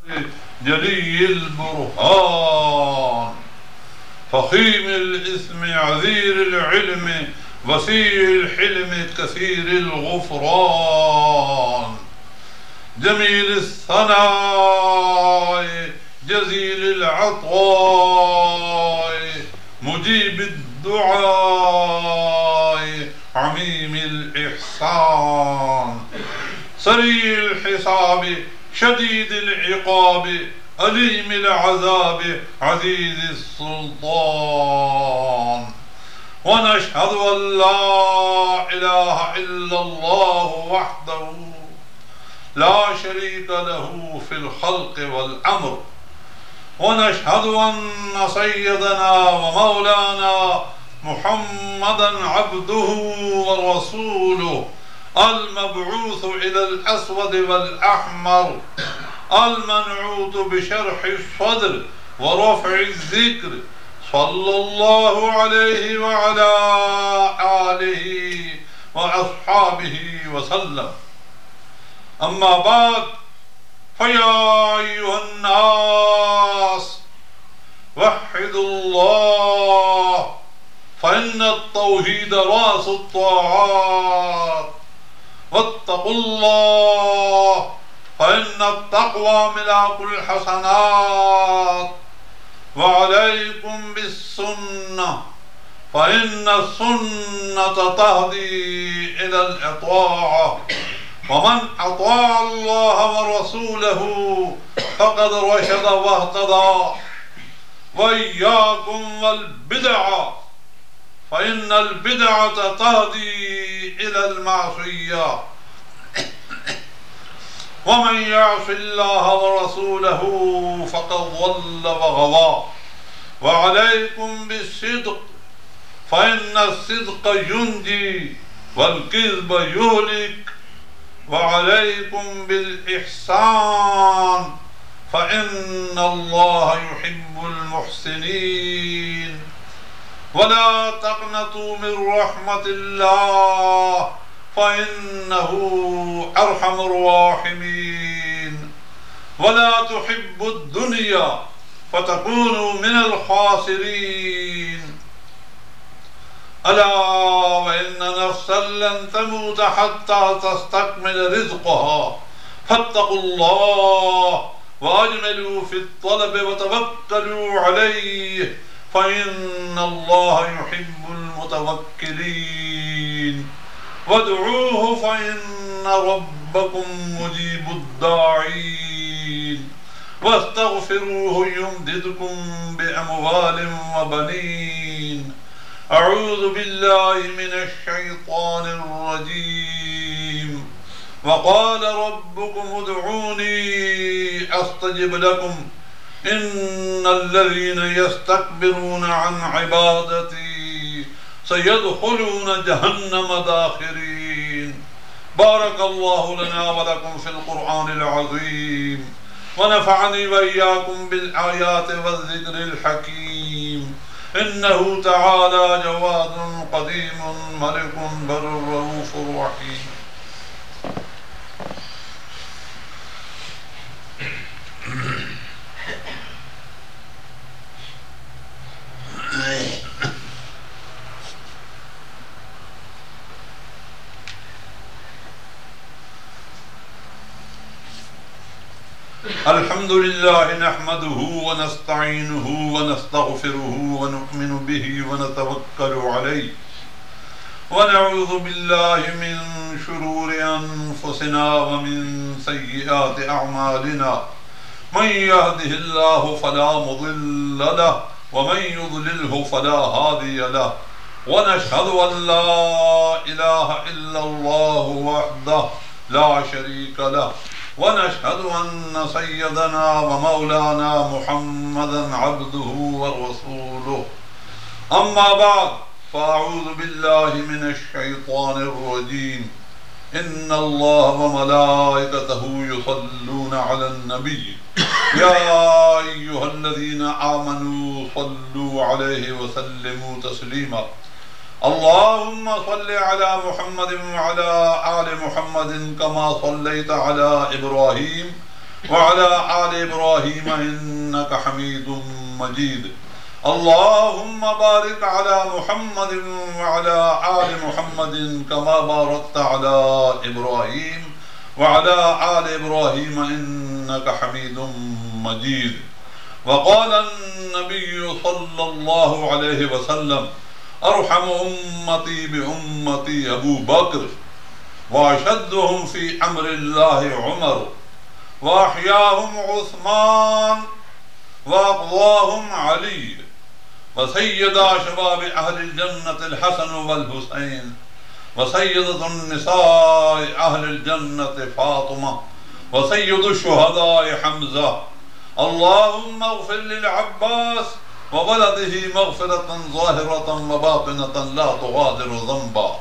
جلي البرهان فخيم الإثم عذير العلم وسيع الحلم كثير الغفران جميل الثناء جزيل العطاء مجيب الدعاء عميم الإحسان سريع الحساب شديد العقاب أليم العذاب عزيز السلطان ونشهد أن لا إله إلا الله وحده لا شريك له في الخلق والأمر ونشهد أن سيدنا ومولانا محمدا عبده ورسوله المبعوث إلى الأسود والأحمر المنعوت بشرح الصدر ورفع الذكر صلى الله عليه وعلى آله وأصحابه وسلم أما بعد فيا أيها الناس وحدوا الله فإن التوحيد رأس الطاعات واتقوا الله فإن التقوى ملاك الحسنات وعليكم بالسنة فإن السنة تهدي إلى الإطاعة ومن أطاع الله ورسوله فقد رشد واهتدى وإياكم والبدعة فإن البدعة تهدي إلى المعصية ومن يعص الله ورسوله فقد ضل وغوى وعليكم بالصدق فإن الصدق ينجي والكذب يهلك وعليكم بالإحسان فإن الله يحب المحسنين ولا تقنطوا من رحمة الله فإنه أرحم الراحمين ولا تحبوا الدنيا فتكونوا من الخاسرين ألا وإن نفسا لن تموت حتى تستكمل رزقها فاتقوا الله وأجملوا في الطلب وتوكلوا عليه فإن الله يحب المتوكلين وادعوه فإن ربكم مجيب الداعين واستغفروه يمددكم بأموال وبنين أعوذ بالله من الشيطان الرجيم وقال ربكم ادعوني أستجب لكم إن الذين يستكبرون عن عبادتي سيدخلون جهنم داخرين بارك الله لنا ولكم في القرآن العظيم ونفعني وإياكم بالآيات والذكر الحكيم إنه تعالى جواد قديم ملك بر رؤوف رحيم الحمد لله نحمده ونستعينه ونستغفره ونؤمن به ونتوكل عليه ونعوذ بالله من شرور أنفسنا ومن سيئات أعمالنا من يهده الله فلا مضل له ومن يضلله فلا هادي له ونشهد أن لا إله إلا الله وحده لا شريك له ونشهد أن سيدنا ومولانا محمدا عبده ورسوله أما بعد فأعوذ بالله من الشيطان الرجيم إن الله وملائكته يصلون على النبي يا أيها الذين آمنوا صلوا عليه وسلموا تسليما اللهم صل على محمد وعلى آل محمد كما صليت على إبراهيم وعلى آل إبراهيم إنك حميد مجيد. اللهم بارك على محمد وعلى آل محمد كما باركت على إبراهيم وعلى آل إبراهيم إنك حميد مجيد. وقال النبي صلى الله عليه وسلم: أرحم أمتي بأمتي أبو بكر، وأشدهم في أمر الله عمر، وأحياهم عثمان، وأقضاهم علي، وسيدا شباب أهل الجنة الحسن والحسين، وسيدة النساء أهل الجنة فاطمة، وسيد الشهداء حمزة. اللهم اغفر للعباس وولده مغفرة ظاهرة وباطنة لا تغادر ذنبا.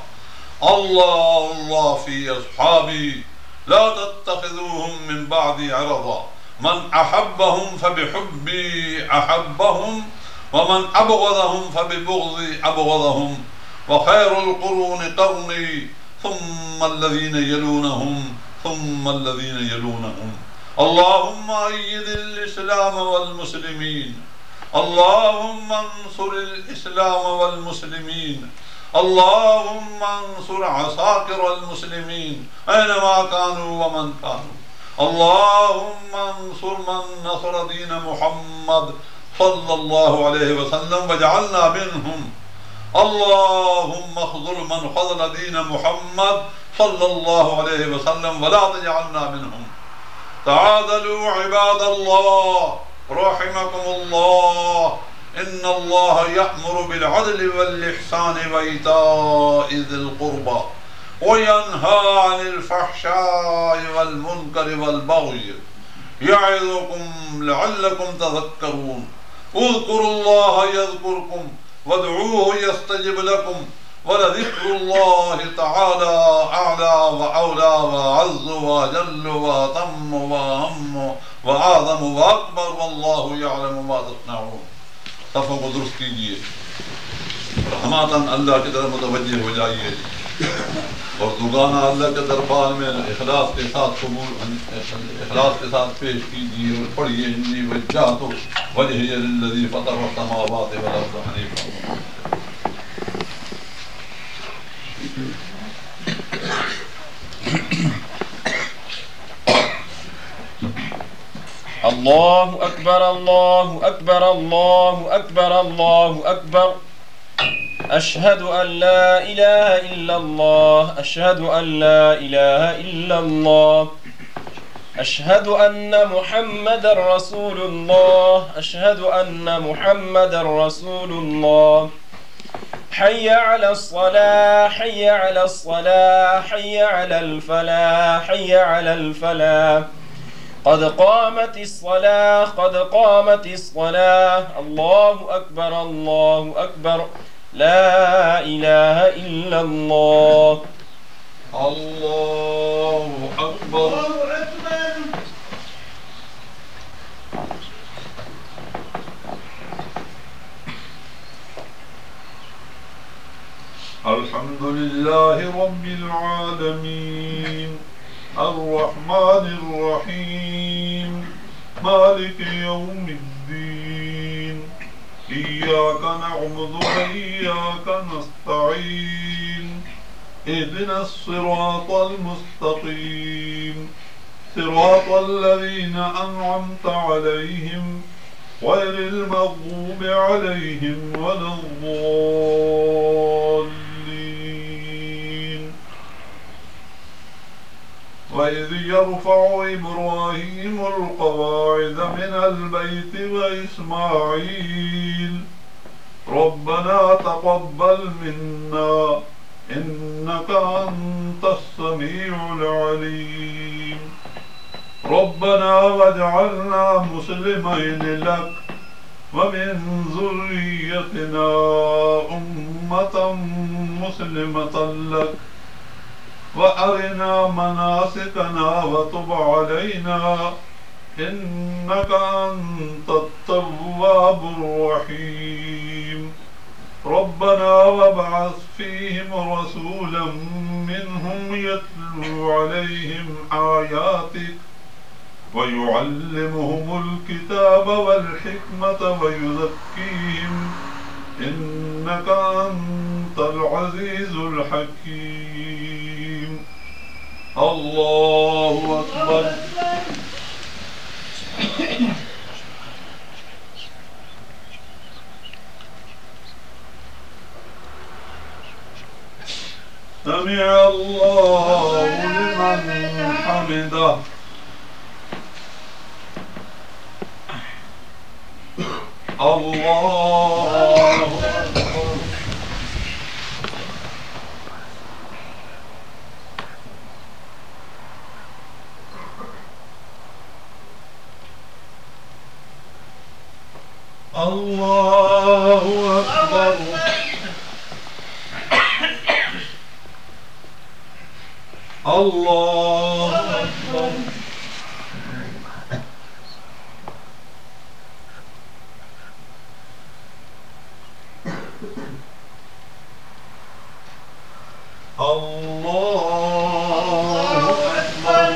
الله في أصحابي لا تتخذوهم من بعدي عرضا. من أحبهم فبحبي أحبهم، ومن أبغضهم فببغضي أبغضهم. وخير القرون قرني ثم الذين يلونهم ثم الذين يلونهم. اللهم أيد الإسلام والمسلمين. اللهم انصر الإسلام والمسلمين. اللهم انصر عساكر المسلمين أينما كانوا ومن كانوا. اللهم انصر من نصر دين محمد صلى الله عليه وسلم واجعلنا منهم. اللهم اخذل من خذل دين محمد صلى الله عليه وسلم ولا تجعلنا منهم. تعادلوا عباد الله رحمكم الله. إن الله يأمر بالعدل والإحسان وإيتاء ذي القربى وينهى عن الفحشاء والمنكر والبغي يعظكم لعلكم تذكرون. اذكروا الله يذكركم وادعوه يستجب لكم ولذكر الله تعالى أعلى وأولى وأعز وأجل وأتم وأهم وأعظم وأكبر والله يعلم ما تصنعون. صفوں کو درست کیجیے، رحمتاً اللہ کی طرف متوجہ ہو جائیے، اور دگانا اللہ کے دربار میں اخلاص کے ساتھ اخلاص کے ساتھ پیش کیجیے اور پڑھیے: انی وجہت وجہی للذی فطر السماوات والارض حنیفا. اللہ اکبر اللہ اکبر اللہ اکبر اللہ اکبر. اشہد ان لا الہ الا اللہ اشہد ان لا الہ الا اللہ اشہد ان محمد رسول اللہ اشہد ان محمد رسول اللہ. حي على الصلاة حي على الصلاة حي على الفلاح حي على الفلاح. قد قامت الصلاة قد قامت الصلاة. الله أكبر الله أكبر. لا إله إلا الله. الله أكبر. الحمد لله رب العالمين الرحمن الرحيم مالك يوم الدين. إياك نعبد وإياك نستعين. اهدنا الصراط المستقيم صراط الذين أنعمت عليهم غير المغضوب عليهم ولا الضالين. وإذ يرفع إبراهيم القواعد من البيت وإسماعيل ربنا تقبل منا إنك أنت السميع العليم. ربنا واجعلنا مسلمين لك ومن ذريتنا أمة مسلمة لك وأرنا مناسكنا وتب علينا إنك أنت التواب الرحيم. ربنا وابعث فيهم رسولا منهم يتلو عليهم آياتك ويعلمهم الكتاب والحكمة ويزكيهم إنك أنت العزيز الحكيم. الله أكبر. سمع الله لمن حمده. الله أكبر. الله أكبر. الله أكبر. الله أكبر.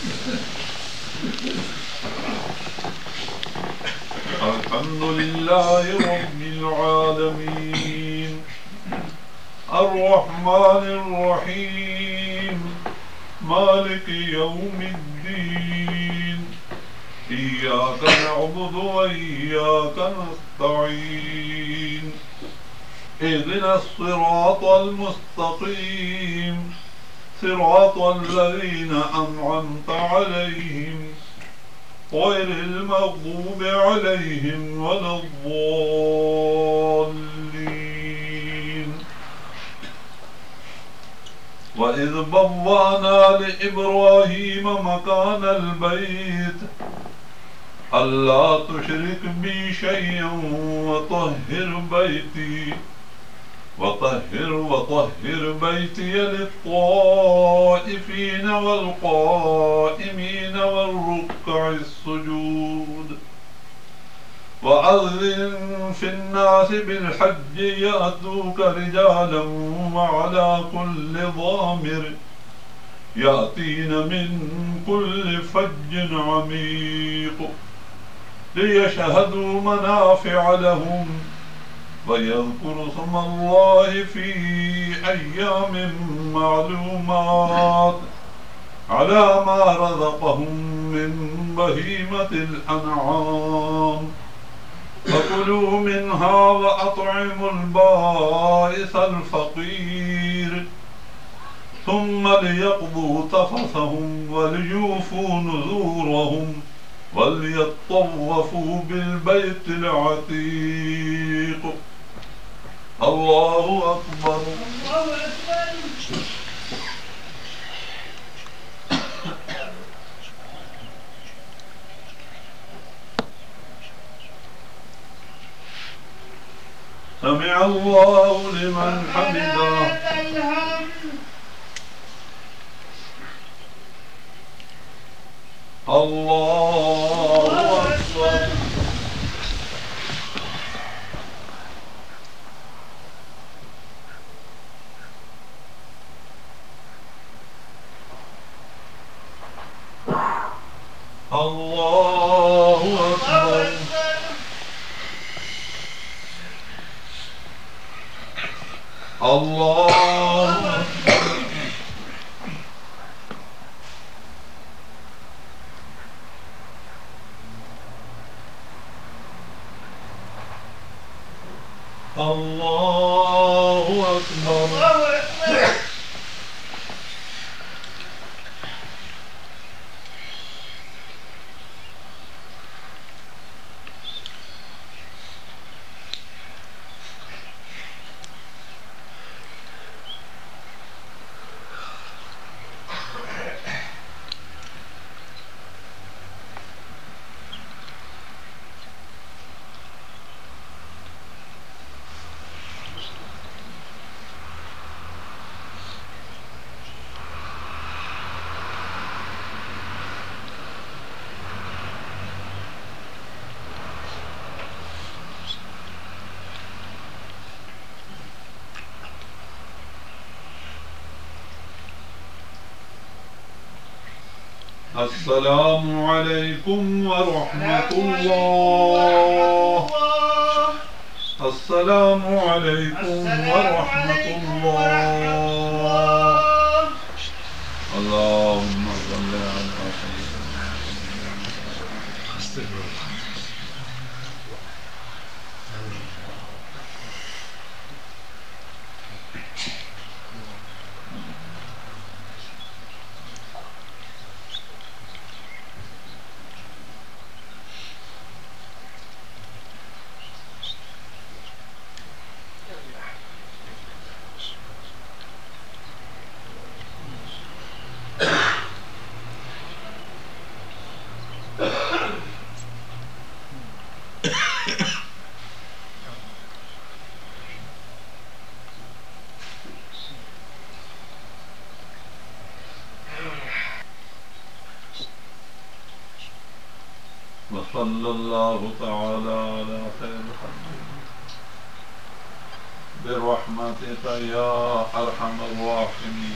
الحمد لله رب العالمين الرحمن الرحيم مالك يوم الدين إياك نعبد وإياك نستعين اهدنا الصراط المستقيم صراط الذين أنعمت عليهم غير المغضوب عليهم ولا الضالين. وإذ بوأنا لإبراهيم مكان البيت ألا تشرك بي شيئا وطهر بيتي للطائفين والقائمين والركع السجود. وأذن في الناس بالحج يأتوك رجالا وعلى كل ضامر يأتين من كل فج عميق ليشهدوا منافع لهم ويذكروا اسم الله في أيام معلومات على ما رزقهم من بهيمة الأنعام فكلوا منها وأطعموا البائس الفقير ثم ليقضوا تفثهم وليوفوا نذورهم وليطوفوا بالبيت العتيق. الله أكبر. سمع الله لمن حمده. الله أكبر. الله أكبر. الله أكبر. الله أكبر. السلام عليكم ورحمة الله. السلام عليكم ورحمة الله. اللهم صل على سيدنا وصلى الله تعالى على خير خلقه برحمتك يا أرحم الراحمين.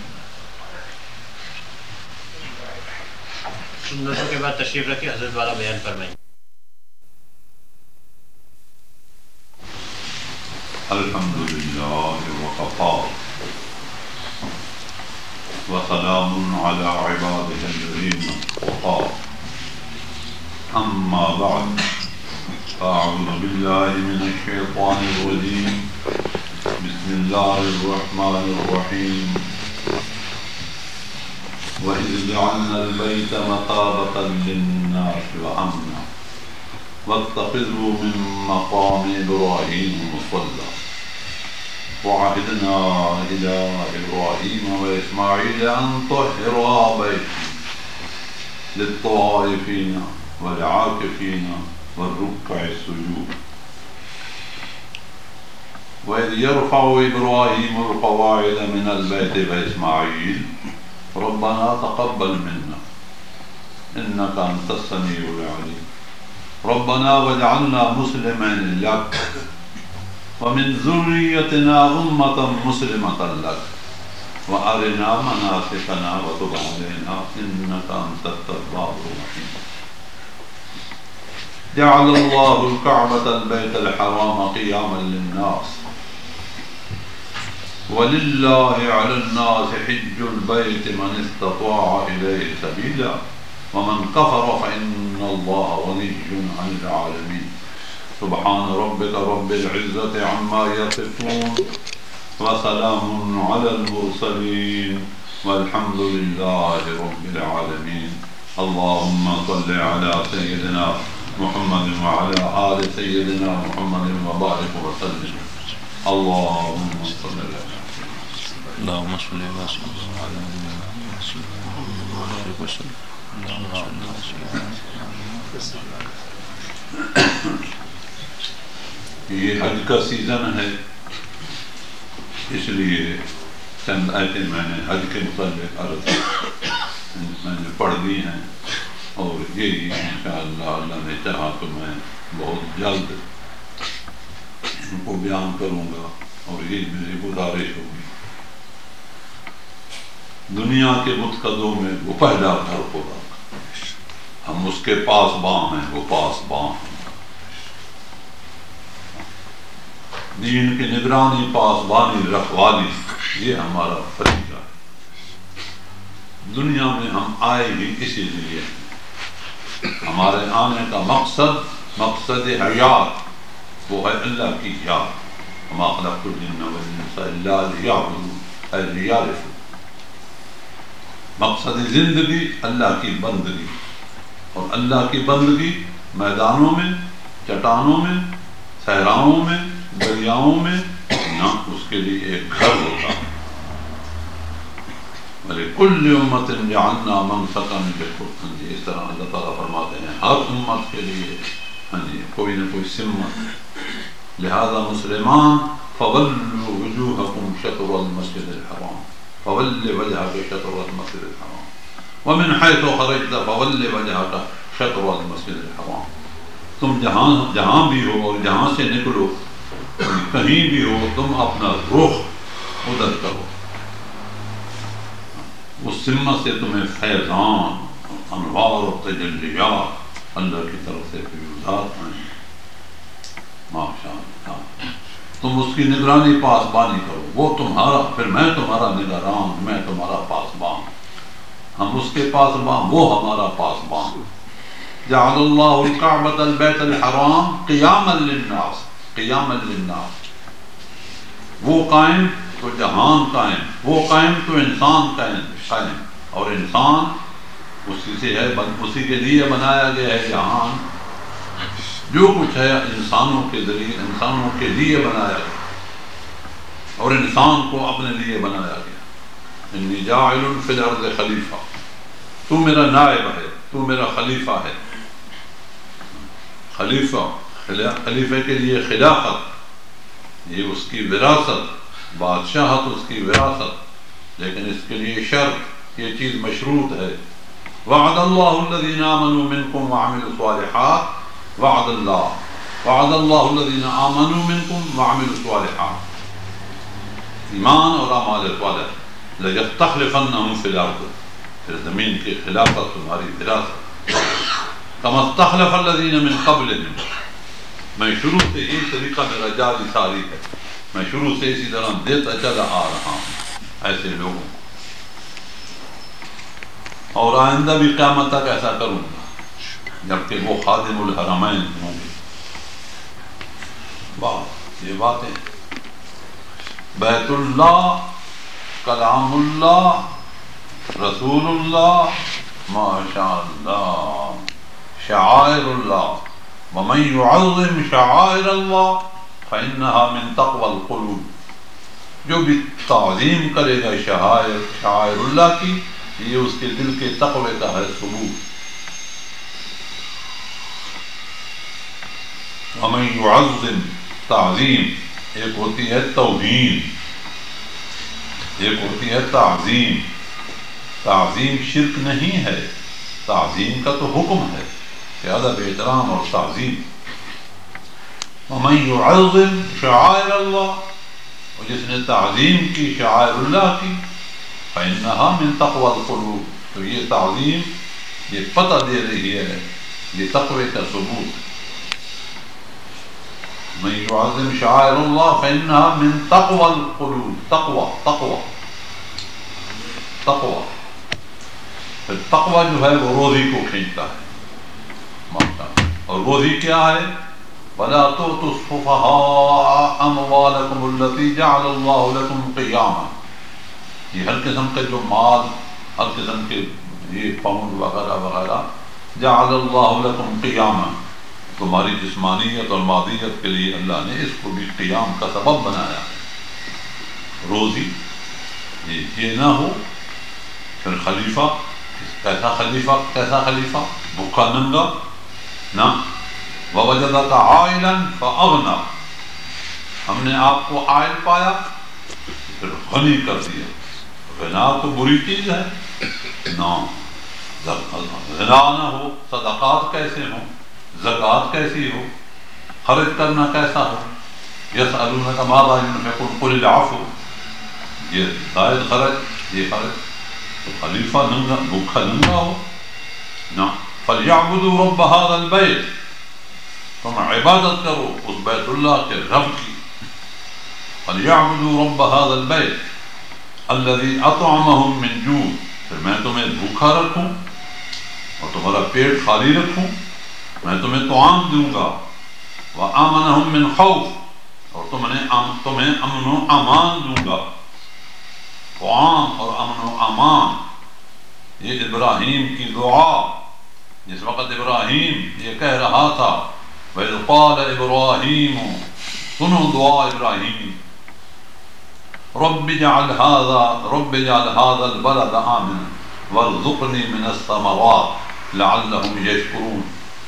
سنتوں کے بعد تشریف رکھیں، حضرت والا بیان فرمائیں. الحمد لله وكفى وسلام على عباده الذين اصطفى. أما بعد، أعوذ بالله من الشيطان الرجيم. بسم الله الرحمن الرحيم. وإذ جعلنا البيت مثابة للناس وأمنا واتخذوا من مقام إبراهيم مصلى وعهدنا إلى إبراهيم وإسماعيل أن طهرا بيتي للطائفين والعاكفين والركع السجود. وإذ يرفع إبراهيم القواعد من البيت وإسماعيل ربنا تقبل منا إنك أنت السميع العليم. ربنا واجعلنا مسلمين لك ومن ذريتنا أمة مسلمة لك وأرنا مناسكنا وتب علينا إنك أنت التواب الرحيم. جعل الله الكعبة البيت الحرام قياما للناس ولله على الناس حج البيت من استطاع إليه سبيلا ومن كفر فإن الله غني عن العالمين. سبحان ربك رب العزة عما يصفون وسلام على المرسلين والحمد لله رب العالمين. اللهم صل على سيدنا محمد وعلى آل سيدنا محمد وبارك وسلم. اللهم صل على اللهم صل على سيدنا محمد وسلم. یہ حج کا سیزن ہے، اس لیے چند آیتیں میں نے حج کے متعلق عرض میں نے پڑھ دی ہیں، اور یہی انشاءاللہ اللہ نے چاہا تو میں بہت جلد ان کو بیان کروں گا، اور یہ میری گزارش ہوگی. دنیا کے متقدوں میں وہ پہلا گھر ہوگا، ہم اس کے پاس باں ہیں، وہ پاس باں ہیں. دین کی نگرانی، پاسبانی، رکھوالی، یہ ہمارا فریضہ ہے. دنیا میں ہم آئے ہی اسی لیے، ہمارے آنے کا مقصد حیات وہ ہے اللہ کی یاد. وما خلقت الجن والانس الا ليعبدون اے لیعرفون. مقصد زندگی اللہ کی بندگی، اور اللہ کی بندگی میدانوں میں، چٹانوں میں، صحراؤں میں، دریاؤں میں نہ، اس کے لیے ایک گھر ہوتا ہے. وَلِكُلِّ أُمَّةٍ جَعَلْنَا مَنْسَكًا لِّيَذْكُرُوا. اس طرح اللہ تعالیٰ فرماتے ہیں ہر امت کے لیے کوئی نہ کوئی سمت. لہذا مسلمان فَوَلُّوا وُجُوهَكُمْ شَطْرَ الْمَسْجِدِ الْحَرَامِ فَوَلِّ وَجْهَكَ شَطْرَ الْمَسْجِدِ الْحَرَامِ وَمِنْ حَيْثُ خَرَجْتَ فَوَلِّ وَجْهَكَ شَطْرَ الْمَسْجِدِ الْحَرَامِ. تم جہاں بھی ہو اور جہاں سے نکلو، کہیں بھی ہو، تم اپنا رخ ادھر کرو. اس سمت سے تمہیں فیضان انوار و تجلیات اللہ کی طرف سے فیوزات ہیں. ماشاء اللہ. تم اس کی نگرانی پاسبانی کرو، وہ تمہارا، پھر میں تمہارا نگران، میں تمہارا پاسبان. ہم اس کے پاسبان، وہ ہمارا پاسبان. جعل اللہ الکعبۃ البیت الحرام قیاما للناس، قیاما للناس. وہ قائم تو جہان قائم، وہ قائم تو انسان قائم. اور انسان اسی سے ہے، اسی کے لیے بنایا گیا ہے جہان. جو کچھ ہے انسانوں کے ذریعے، انسانوں کے لیے بنایا گیا، اور انسان کو اپنے لیے بنایا گیا. انی جاعل فی الارض خلیفہ، تو میرا نائب ہے، تو میرا خلیفہ ہے. خلیفے کے لیے خلافت، یہ اس کی وراثت، بادشاہت اس کی وراثت. لیکن اس کے لیے شرط، یہ چیز مشروط ہے. وعد اللہ الذین آمنوا منکم وعملوا الصالحات، وعد اللہ الذین آمنوا منکم وعملوا الصالحات. ایمان اور اعمال صالح. لَيَسْتَخْلِفَنَّهُمْ فِي الْأَرْضِ، پھر زمین کی خلافت تمہاری وراثت. كَمَا اسْتَخْلَفَ الَّذِينَ مِنْ قَبْلِهِمْ. میں شروع سے یہ طریقہ میرا جاری ساری ہے، میں شروع سے اسی طرح دیتا چلا آ رہا ہوں ایسے لوگوں کو، اور آئندہ بھی قیامت تک ایسا کروں گا جبکہ وہ خادم الحرمین ہوں گے. یہ باتیں بیت اللہ، کلام اللہ، رسول اللہ، ماشاء اللہ، شعائر اللہ. ومن يعظم شعائر اللہ فإنها من تقوى القلوب. جو بھی تعظیم کرے گا شعائر اللہ کی، یہ اس کے دل کے تقوی کا ہے ثبوت. ومن يعظم، تعظیم ایک ہوتی ہے توہین، ایک ہوتی ہے تعظیم. تعظیم شرک نہیں ہے، تعظیم کا تو حکم ہے کہ ادب احترام اور تعظیم. ومن يعظم شعائر اللہ، اور جس نے تعظیم کی شعائر اللہ کی، فإنها من تقوى القلوب، تو یہ تعظیم یہ پتہ دے رہی ہے، یہ تقوی کا ثبوت. من يعظم شعائر اللہ فإنها من تقوى القلوب. تقوی تقوی تقوی. پھر تقوی جو ہے وہ روزی کو کھینچتا ہے، اور روزی کیا ہے؟ وَلَا تُؤْتُوا السُّفَهَاءَ أَمْوَالَكُمُ الَّتِي جَعَلَ اللَّهُ لَكُمْ قِيَامًا. یہ ہر قسم کے جو مال، ہر قسم کے یہ پاؤنڈ وغیرہ وغیرہ، جَعَلَ اللَّهُ لَكُمْ قِيَامًا، تمہاری جسمانیت اور مادیت کے لیے اللہ نے اس کو بھی قیام کا سبب بنایا. روزی یہ نہ ہو پھر خلیفہ، کیسا خلیفہ، کیسا خلیفہ؟ بھوکا ننگا نہ. وَوَجَدَكَ عَائِلًا فَأَغْنَى، ہم نے آپ کو عائل پایا پھر غنی کر دیا. غنا تو بری چیز ہے نہ. غنا نہ ہو، صدقات کیسے ہوں، زکوٰۃ کیسی ہو، خرچ کرنا کیسا ہو. يَسْأَلُونَكَ مَاذَا يُنْفِقُونَ قُلِ الْعَفْوَ، یہ زائد خرچ، یہ خرچ. تو خلیفہ ننگا، بھوکا ننگا ہو نہ. فَلْيَعْبُدُوا رَبَّ هَذَا الْبَيْتِ، تم عبادت کرو اس بیت اللہ کے رب کی. فَلْيَعْبُدُوا رَبَّ هَذَا الْبَيْتِ الَّذِي أَطْعَمَهُم مِّن جُوعٍ، پھر میں تمہیں بھوکا رکھوں اور تمہارا پیٹ خالی رکھوں، میں تمہیں طعام دوں گا. وَآمَنَهُم مِّن خَوْفٍ، اور تمہیں امن و امان دوں گا. طعام اور امن و امان، یہ ابراہیم کی دعا. جس وقت ابراہیم یہ کہہ رہا تھا، وَإِذْ قَالَ إِبْرَاهِيمُ، سنو دعا ابراہیم، رب اجعل هذا البلد آمنا وارزقنی من الثمرات لعلهم یشکرون.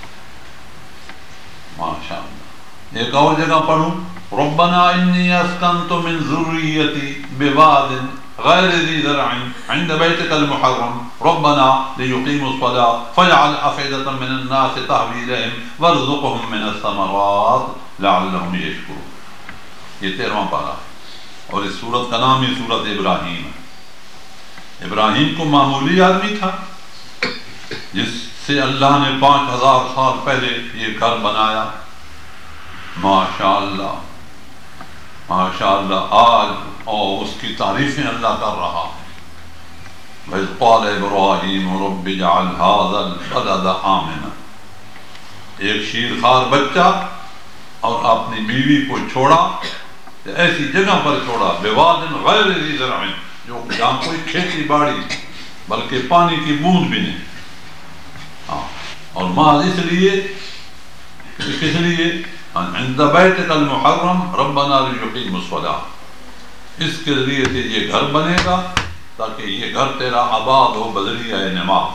ماشاء اللہ. ایک اور جگہ پڑھوں، ربنا انی اسکنت من ذریتی بواد غیر ذی زرع عند بیتک المحرم ربنا لیقیموا الصلاة فاجعل أفئدة من الناس تهوی الیہم وارزقهم من الثمرات لعلهم یشکرون. یہ 13واں پارہ ہے اور اس سورت کا نام ہی سورت ابراہیم ہے. ابراہیم کو معمولی آدمی تھا، جس سے اللہ نے 5000 سال پہلے یہ گھر بنایا. ماشاءاللہ ماشاءاللہ. آج اور اس کی تعریفیں اللہ کر رہا. وَإِذْ قَالَ إِبْرَاهِيمُ رَبِّ اجْعَلْ هَٰذَا الْبَلَدَ آمِنًا. ایک شیرخوار بچہ اور اپنی بیوی کو چھوڑا، ایسی جگہ پر چھوڑا، بِوَادٍ غَيْرِ ذِي زَرْعٍ، جو جہاں کوئی کھیتی باڑی بلکہ پانی کی بوند بھی نہیں. اور محض اس لیے، کس لیے؟ عند بیتک المحرم ربنا لیقیم الصلاۃ. اس کے ذریعے سے یہ گھر بنے گا تاکہ یہ گھر تیرا آباد ہو بذریعہ نماز.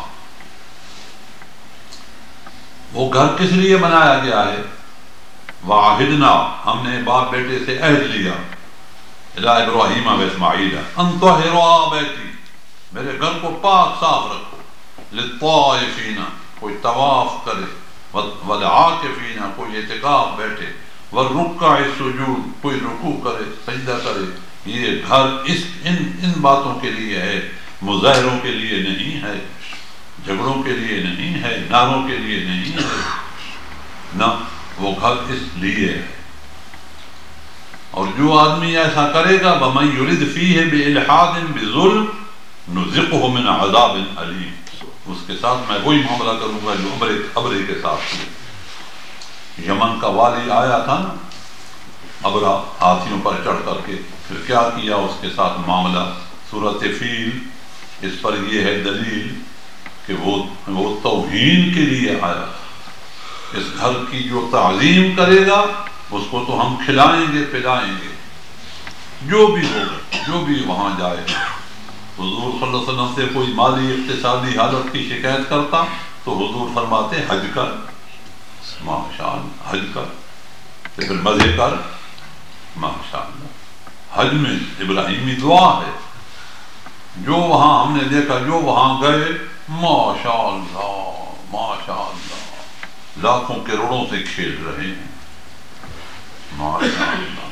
وہ گھر کس لیے بنایا گیا ہے؟ وعہدنا، ہم نے باپ بیٹے سے عہد لیا، الی ابراہیم و اسماعیل ان طہرا بیتی، میرے گھر کو پاک صاف رکھو، للطائفین، کوئی طواف کرے، والعاکفین، کوئی اعتکاف بیٹھے، والرکع السجود، کوئی رکوع کرے، سجدہ کرے. یہ گھر ان باتوں کے لیے ہے، مظاہروں کے لیے نہیں ہے، جھگڑوں کے لیے نہیں ہے، نعروں کے لیے نہیں ہے، نہ، وہ گھر اس لیے ہے. اور جو آدمی ایسا کرے گا وَمَن يُرِدْ فِيهِ بِإِلْحَادٍ بِظُلْمٍ نُذِقْهُ مِنْ عَذَابٍ أَلِيمٍ. اس کے ساتھ میں وہی معاملہ کروں گا جو ابرے کے ساتھ کیا. یمن کا والی آیا تھا نا ابرا، ہاتھیوں پر چڑھ کر کے، پھر کیا کیا اس کے ساتھ معاملہ. سورۃ فیل اس پر یہ ہے دلیل کہ وہ توہین کے لیے آیا. اس گھر کی جو تعظیم کرے گا اس کو تو ہم کھلائیں گے پلائیں گے، جو بھی ہوگا، جو بھی وہاں جائے گا. حضور صلی اللہ علیہ وسلم سے کوئی مالی اقتصادی حالت کی شکایت کرتا تو حضور فرماتے حج کر، ماشاءاللہ حج کر، پھر مزے کر، ماشاءاللہ. حج میں ابراہیمی دعا ہے. جو وہاں ہم نے دیکھا، جو وہاں گئے، ماشاءاللہ ماشاءاللہ لاکھوں کروڑوں سے کھیل رہے ہیں، ماشاءاللہ.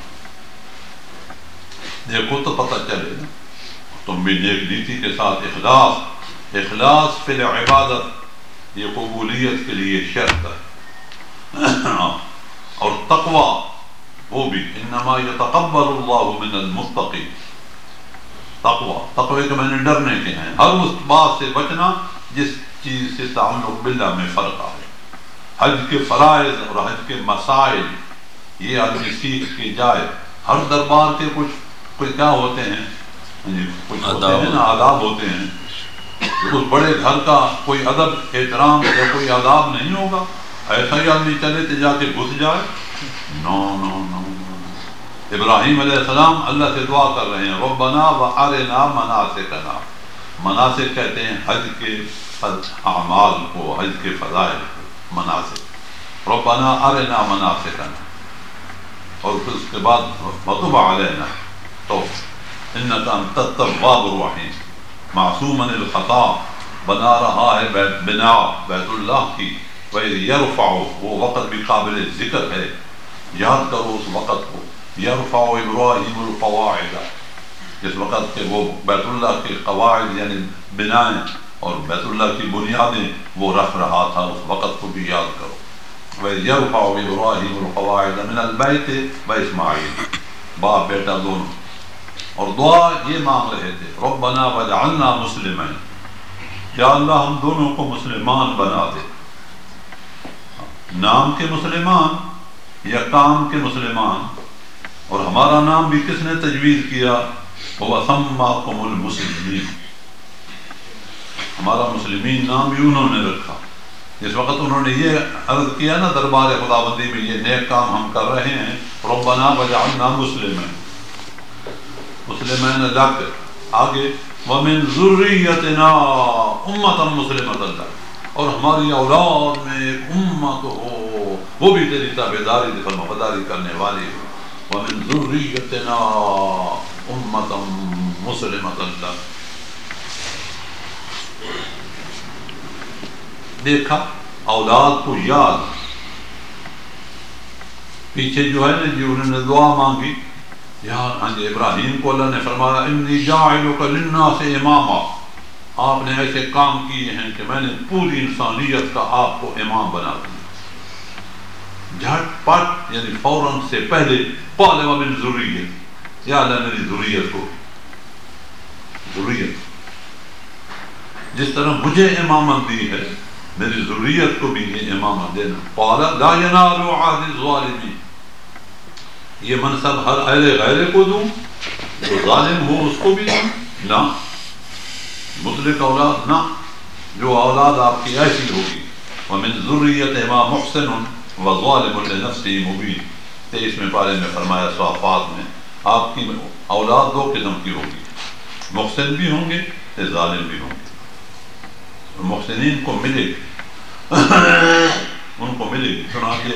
دیکھو تو پتہ چلے نا. تم بھی نیک نیتی کے ساتھ اخلاص فی العبادت، یہ قبولیت کے لیے شرط ہے. اور تقوی، وہ بھی انما یتقبل اللہ من المتقین. تقوی کے معنی ڈرنے کے ہیں، ہر اس بات سے بچنا جس چیز سے تعلق باللہ میں فرق آئے. حج کے فرائض اور حج کے مسائل یہ آدمی سیکھ کے جائے. ہر دربار کے کچھ کیا ہوتے ہیں، کچھ ہوتے ہیں نا، آداب ہوتے ہیں. اس بڑے گھر کا کوئی ادب احترام یا کوئی آداب نہیں ہوگا. ایسا ہی آدمی چلے تو جا کے گھس جائے. نو نو نو. ابراہیم علیہ السلام اللہ سے دعا کر رہے ہیں، ربنا وارنا مناسکنا. مناسک کہتے ہیں حج کے اعمال کو، حج کے فضائل کو مناسک. ربنا ارنا مناسکنا. اور پھر اس کے بعد وتب علینا، تو انک انت التواب الرحیم. معصوما الخطا، بنا رہا ہے بنا بیت اللہ کی. وَإِذْ يَرْفَعُ، وہ وقت بھی قابل ذکر ہے، یاد کرو اس وقت کو. يَرْفَعُ إِبْرَاهِيمُ الْقَوَاعِدَ، جس وقت کے وہ بیت اللہ کے قواعد یعنی بنائیں اور بیت اللہ کی بنیادیں وہ رکھ رہا تھا، اس وقت کو بھی یاد کرو. وَإِذْ يَرْفَعُ إِبْرَاهِيمُ الْقَوَاعِدَ مِنَ الْبَيْتِ وَإِسْمَاعِيلُ، باپ بیٹا دونوں. اور دعا یہ مانگ رہے تھے، ربنا وجعلنا مسلمین، یا اللہ ہم دونوں کو مسلمان بنا دے. نام کے مسلمان یا کام کے مسلمان. اور ہمارا نام بھی کس نے تجویز کیا؟ وَسَمَّاكُمُ الْمُسْلِمِينَ، ہمارا مسلمین نام بھی انہوں نے رکھا. جس وقت انہوں نے یہ عرض کیا نا دربار خداوندی میں، یہ نیک کام ہم کر رہے ہیں، ربنا وجعلنا مسلمین، مسلمین لک. آگے وَمِن ذُرِّيَّتِنَا أُمَّةً مُسْلِمَةً لَكَ، اور ہماری اولاد میں ایک امت ہو وہ بھی تیری تابعداری فرمانبرداری کرنے والی ہو. وَمِن ذُرِّيَّتِنَا أُمَّةً مُسْلِمَةً لَكَ. دیکھا اولاد کو یاد. پیچھے جو ہے نا جی انہوں نے دعا مانگی، ہاں جی ابراہیم کو اللہ نے فرمایا انی جاعلک للناس اماما، آپ نے ایسے کام کیے ہیں کہ میں نے پوری انسانیت کا آپ کو امام بنا دیا. جھٹ پٹ یعنی فوراً سے پہلے قال ومن ذریت، یا اللہ میری ذریت کو، ذریت جس طرح مجھے امامت دی ہے میری ذریت کو بھی یہ امامت دینا. قال لا ینال عہد الظالمین، یہ منصب ہر اہل غیر کو دوں، جو ظالم ہو اس کو بھی دوں؟ نہ، مطلق اولاد نہ، جو اولاد آپ کی ایسی ہوگی. ومن ذریت ما محسن وظالم لنفسه مبین، 23ویں پارے میں فرمایا صافات میں آپ کی اولاد دو قسم کی ہوگی، محسن بھی ہوں گے ظالم بھی ہوں گے. محسنین کو ملے گی ان کو ملے گی. چنانچہ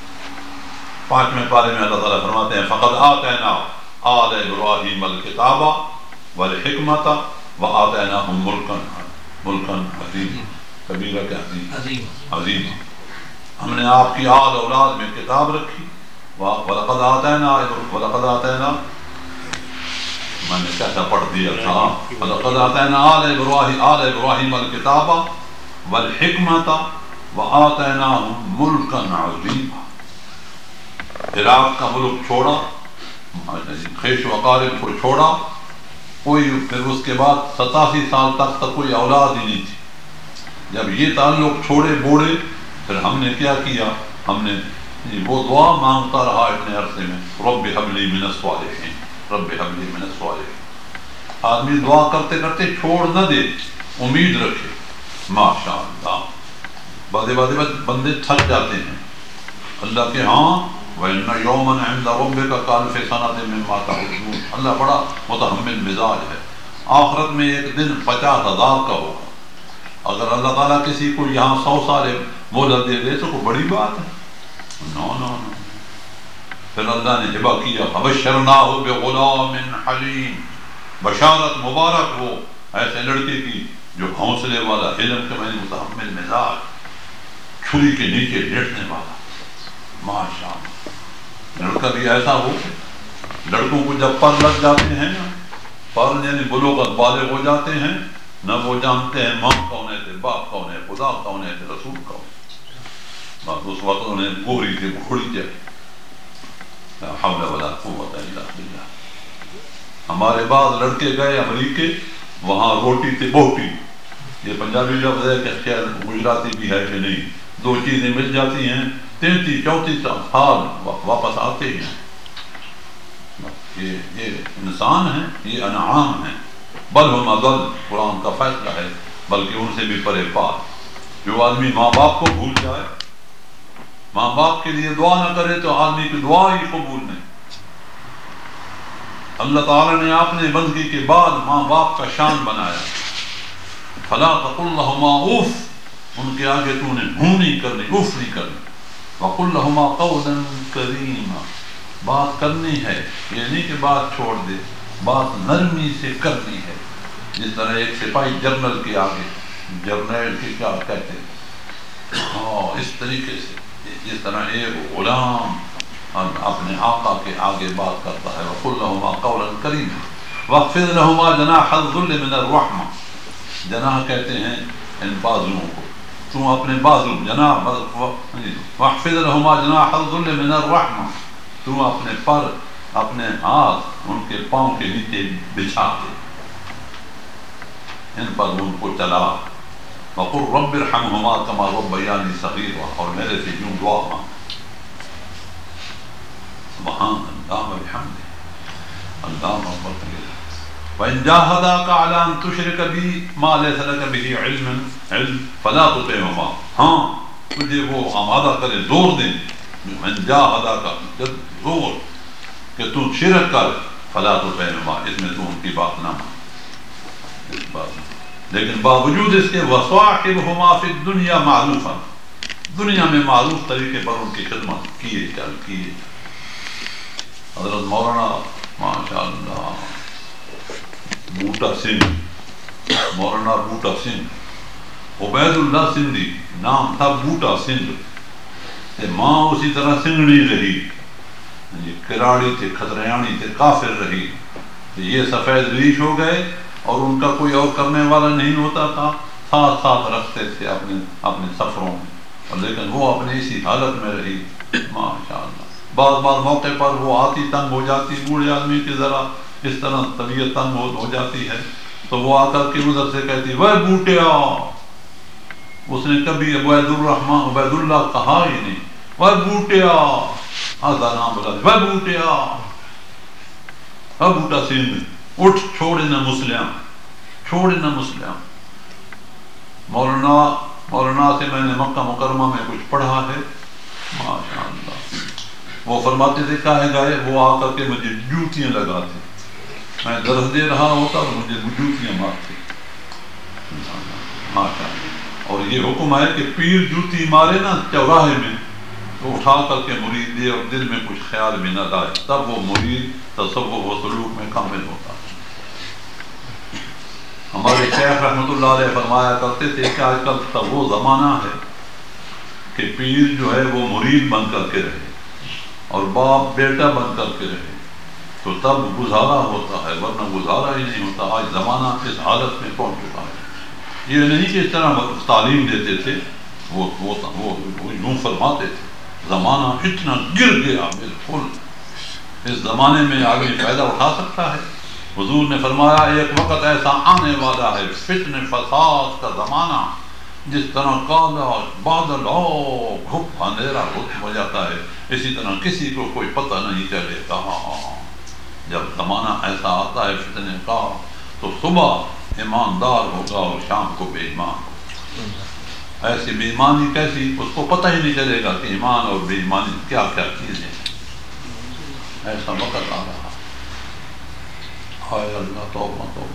5ویں پارے میں اللہ تعالیٰ فرماتے ہیں فقد آتینا آل ابراہیم الکتاب والحکمت وآتیناہم ملکا عظیما، کبیرہ کے عظیم. ہم نے آپ کی آل اولاد میں کتاب رکھی. وَلَقَدْ آتَيْنَا میں نے کیسا پڑھ دیا تھا، وَلَقَدْ آتَيْنَا آلَ إِبْرَاهِيمَ الْكِتَابَ وَالْحِكْمَةَ وَآتَيْنَاهُمْ مُلْكًا عَظِيمًا. عراق کا ملک چھوڑا، خیش و اقارب کو چھوڑا، کوئی پھر اس کے بعد 87 سال تک کوئی اولاد ہی نہیں تھی. جب یہ تعلق چھوڑے بوڑھے، پھر ہم نے کیا کیا، ہم نے وہ دعا مانگتا رہا اتنے عرصے میں، رب هب لي من الصالحین، رب هب لي من الصالحین. آدمی دعا کرتے کرتے چھوڑ نہ دے، امید رکھے. ماشاء اللہ بندے تھک جاتے ہیں اللہ کے ہاں. وَإِنَّ يَوْمًا عِنْدَ رَبِّكَ كَأَلْفِ سَنَةٍ مِّمَّا تَعُدُّونَ. اللہ بڑا متحمل مزاج ہے. آخرت میں ایک دن 50,000 کا ہوگا. اگر اللہ تعالیٰ کسی کو یہاں 100 سال مہلت دے دے تو کوئی بڑی بات ہے؟ نو نو نو. پھر اللہ نے ہبہ کیا فَبَشَّرْنَاهُ بِغُلَامٍ حَلِيمٍ، بشارت مبارک ہو ایسے لڑکے کی جو حوصلے والا، علم کے معنی متحمل مزاج، چھری کے نیچے لیٹنے والا. ماشاء اللہ لڑکا بھی ایسا ہو. لڑکوں کو جب پر لگ جاتے ہیں، پر یعنی بلوغت بالغ ہو جاتے ہیں، نہ وہ جانتے ہیں ماں کون ہے تھے، باپ کون ہے، خدا کون ہے تھے، رسول کون. بس اس وقت انہیں گوری تھی گھوڑی جائے. لا حول ولا قوت الا باللہ. ہمارے بعض لڑکے گئے امریکے، وہاں روٹی تھی بوٹی. یہ پنجابی لفظ ہے کہ شاید گجراتی بھی ہے کہ نہیں. دو چیزیں مل جاتی ہیں، 33-34 سال واپس آتے ہیں. یہ انسان ہیں، یہ انعام ہیں. بل ہم اضل، قرآن کا فیصلہ ہے، بلکہ ان سے بھی پرے پار. جو آدمی ماں باپ کو بھول جائے، ماں باپ کے لیے دعا نہ کرے تو آدمی کی دعا ہی قبول نہیں. اللہ تعالیٰ نے اپنے بندگی کے بعد ماں باپ کا شان بنایا. فلا تقل لهما اف، ان کے آگے تو نے ہوں نہیں کرنی، اف نہیں کرنی. وقل لهما قولا کریما، بات کرنی ہے، یہ نہیں کہ بات چھوڑ دے، بات نرمی سے کرنی ہے. جس طرح ایک سپاہی جنرل کے آگے، جرنیل کے کیا کہتے ہیں، اس طریقے سے جس طرح ایک غلام اپنے آقا کے آگے بات کرتا ہے. وقل لهما قولا کریما واخفض لهما جناح الذل من الرحمہ. جناح کہتے ہیں ان بازوؤں کو، تم اپنے بازو جناح، واخفض لهما جناح الذل من الرحمہ، تم اپنے پر، اپنے ہاتھ ان کے پاؤں کے نیچے بچھا دے، ان پر ان کو چلا. وقل رب ارحمهما كما ربياني صغيرا، اور میرے سے یوں دعا مانگ. سبحان اللہ وبحمدہ، اللہ اکبر. وإن جاهداك على أن تشرك بي ما ليس لك به علم فلا تطعهما. ہاں تجھے وہ آمادہ کرے، زور دیں. من جاهداك، زور کہ تو شرک کر، فلا تطعهما، اس میں تو ان کی بات نہ مان، اس بات. لیکن باوجود اس کے وصاحبهما فی الدنیا معروفا، دنیا میں معروف طریقے پر ان کی خدمت کیے. حضرت مولانا ماشاء اللہ بوٹا سنگھ، مولانا بوٹا سنگھ، عبید اللہ سندھی نام تھا، بوٹا سنگھ. ماں اسی طرح سنگھڑی رہی، کراڑی تھے، کھتریانی تھے، کافر رہی. یہ سفید ریش ہو گئے اور ان کا کوئی اور کرنے والا نہیں ہوتا تھا، ساتھ ساتھ رکھتے تھے اپنے سفروں میں، اور لیکن وہ اپنی اسی حالت میں رہی ماشاء اللہ۔ بعض موقع پر وہ آتی، تنگ ہو جاتی، بوڑھے آدمی کی ذرا اس طرح طبیعت تنگ ہو جاتی ہے، تو وہ آ کر کے ادھر سے کہتی وہ بوٹیا، اس نے کبھی عبید اللہ کہا ہی نہیں، وہ بوٹیا آدھا نام بلا وہ بوٹیا، بوٹا سنگھ اٹھ، چھوڑ نہ مسلم، چھوڑ نہ مسلم۔ مولانا سے میں نے مکہ مکرمہ میں کچھ پڑھا ہے ماشاء اللہ، وہ فرماتے تھے کہے گئے، وہ آ کر کے مجھے جوتیاں لگاتے، میں درس دے رہا ہوتا اور مجھے جوتیاں مارتے ماشاء اللہ۔ اور یہ حکم ہے کہ پیر جوتی مارے نا چوراہے میں تو اٹھا کر کے مرید دے، اور دل میں کچھ خیال بھی نہ لائے، تب وہ مرید تصوف و سلوک میں کامل ہوتا ہے۔ ہمارے شیخ رحمۃ اللہ علیہ فرمایا کرتے تھے کہ آج کل کا وہ زمانہ ہے کہ پیر جو ہے وہ مرید بن کر کے رہے اور باپ بیٹا بن کر کے رہے تو تب گزارا ہوتا ہے، ورنہ گزارا ہی نہیں ہوتا۔ آج زمانہ اس حالت میں پہنچ چکا ہے، یہ نہیں کہ اس طرح تعلیم دیتے تھے، وہ یوں فرماتے تھے زمانہ اتنا گر گیا بالکل، اس زمانے میں آدمی فائدہ اٹھا سکتا ہے۔ حضور نے فرمایا ایک وقت ایسا آنے والا ہے فتنہ فساد کا زمانہ، جس طرح کالا بادل ہو گھپ اندھیرا ہو جاتا ہے، اسی طرح کسی کو کوئی پتہ نہیں چلے گا۔ جب زمانہ ایسا آتا ہے فتنے کا تو صبح ایماندار ہوگا اور شام کو بے ایمان ہوگا۔ ایسی بے ایمانی کیسی، اس کو پتہ ہی نہیں چلے گا کہ ایمان اور بے ایمانی کیا کیا چیزیں ہیں۔ ایسا وقت آ رہا، ہائے اللہ توبہ توبہ۔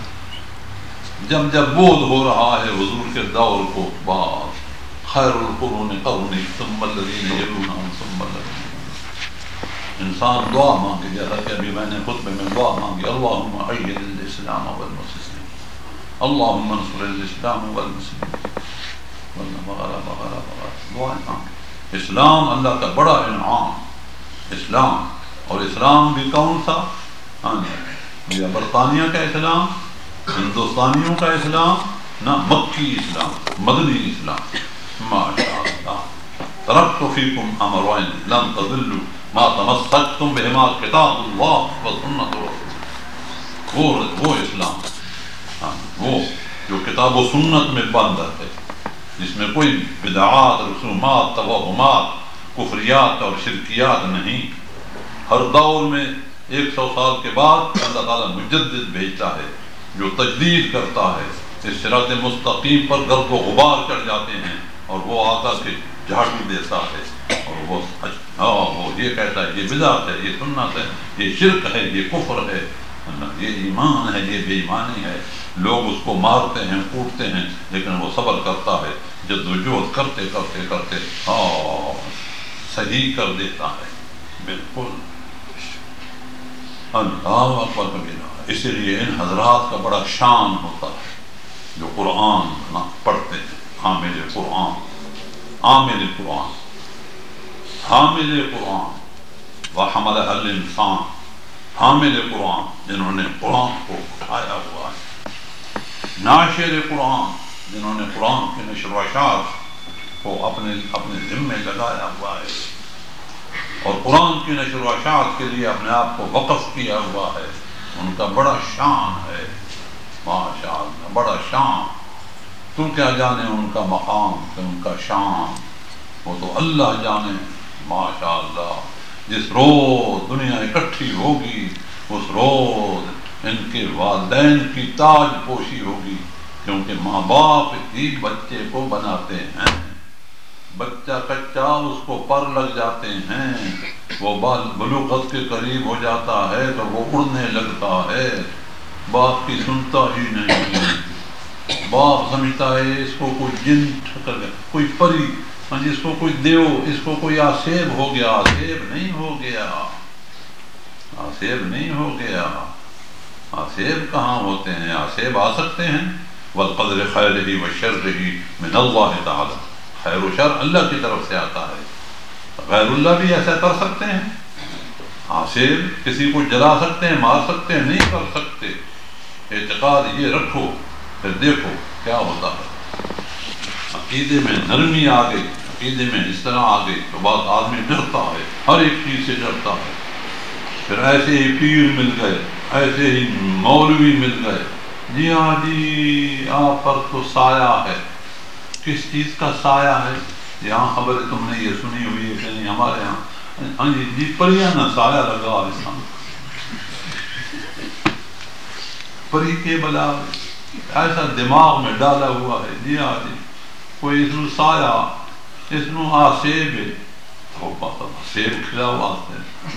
جب بودھ ہو رہا ہے حضور کے دور کو بعد، خیر القرون قرنی ثم الذین یلونہم ثم الذین، انسان دعا مانگے، جیسا کہ ابھی میں نے خطبے میں دعا مانگی، اللہم عید الاسلام والمسلمین، اللہم انصر الاسلام والمسلمین، وغیرہ وغیرہ وغیرہ دعائیں مانگے۔ اسلام اللہ کا بڑا انعام، اسلام، اور اسلام بھی کون سا؟ یا برطانیہ کا اسلام، ہندوستانیوں کا اسلام، نہ مکی اسلام، مدنی اسلام ماشاء اللہ۔ ترکت فیکم امرین لن تضلوا ما تمسکتم بہما کتاب اللہ و سنت رسول، وہ اسلام، وہ جو کتاب و سنت میں بند ہے، جس میں کوئی بدعات، رسومات، توہمات، کفریات اور شرکیات نہیں۔ ہر دور میں 100 سال کے بعد اللہ تعالیٰ مجدد بھیجتا ہے جو تجدید کرتا ہے، اس صراط مستقیم پر گرد و غبار چڑھ جاتے ہیں اور وہ آ کر کے جھاڑو دیتا ہے، اور وہ یہ کہتا ہے یہ بدعت ہے، یہ سنت ہے، یہ شرک ہے، یہ کفر ہے، یہ ایمان ہے، یہ بے ایمانی ہے۔ لوگ اس کو مارتے ہیں، کوٹتے ہیں، لیکن وہ صبر کرتا ہے، جدوجہد کرتے کرتے کرتے صحیح کر دیتا ہے بالکل۔ اللہ اکبر کبیرہ۔ اسی لیے ان حضرات کا بڑا شان ہوتا ہے جو قرآن پڑھتے ہیں، حامل قرآن، عامل قرآن، حامل قرآن وحمل الانسان، حامل قرآن جنہوں نے قرآن کو اٹھایا ہوا ہے، ناشر قرآن جنہوں نے قرآن کے نشر و اشاعت کو اپنے ذمے لگایا ہوا ہے اور قرآن کی نشر و اشاعت کے لیے اپنے آپ کو وقف کیا ہوا ہے، ان کا بڑا شان ہے ماشاء اللہ، بڑا شان۔ تو کیا جانے ان کا مقام، ان کا شان، وہ تو اللہ جانے ماشاء اللہ۔ جس روز دنیا اکٹھی ہوگی اس روز ان کے والدین کی تاج پوشی ہوگی، کیونکہ ماں باپ ہی بچے کو بناتے ہیں، بچہ کچا اس کو پر لگ جاتے ہیں، وہ بلوغت کے قریب ہو جاتا ہے تو وہ اڑنے لگتا ہے، باپ کی سنتا ہی نہیں، باپ سمجھتا ہے اس کو کوئی جن ٹھکر گیا، کوئی پری، اس کو کوئی دیو، اس کو کوئی آسیب ہو گیا، آسیب نہیں ہو گیا، آسیب نہیں ہو گیا، آسیب کہاں ہوتے ہیں؟ آسیب آ سکتے ہیں والقدر خیرہ وشرہ من اللہ تعالی، خیر و شر اللہ کی طرف سے آتا ہے، غیر اللہ بھی ایسا کر سکتے ہیں؟ آسیب کسی کو جلا سکتے ہیں، مار سکتے ہیں؟ نہیں کر سکتے، اعتقاد یہ رکھو، پھر دیکھو کیا ہوتا ہے۔ عقیدے میں نرمی آ گئی، عقیدے میں اس طرح آ گئی تو بعد آدمی ڈرتا ہے، ہر ایک چیز سے ڈرتا ہے۔ پھر ایسے ہی پیر مل گئے، ایسے ہی مولوی مل گئے، جی ہاں جی آپ پر تو سایہ ہے۔ کس چیز کا سایہ ہے؟ یہاں خبر تم نے یہ سنی ہوئی ہے کہ نہیں ہمارے یہاں؟ ہاں جی پریاں نہ سایہ لگا انسان، پری کے بلا ایسا دماغ میں ڈالا ہوا ہے، جی ہاں جی کوئی اس میں سایہ، اس میں آسیب ہے، سیب کھلا ہوا ہے،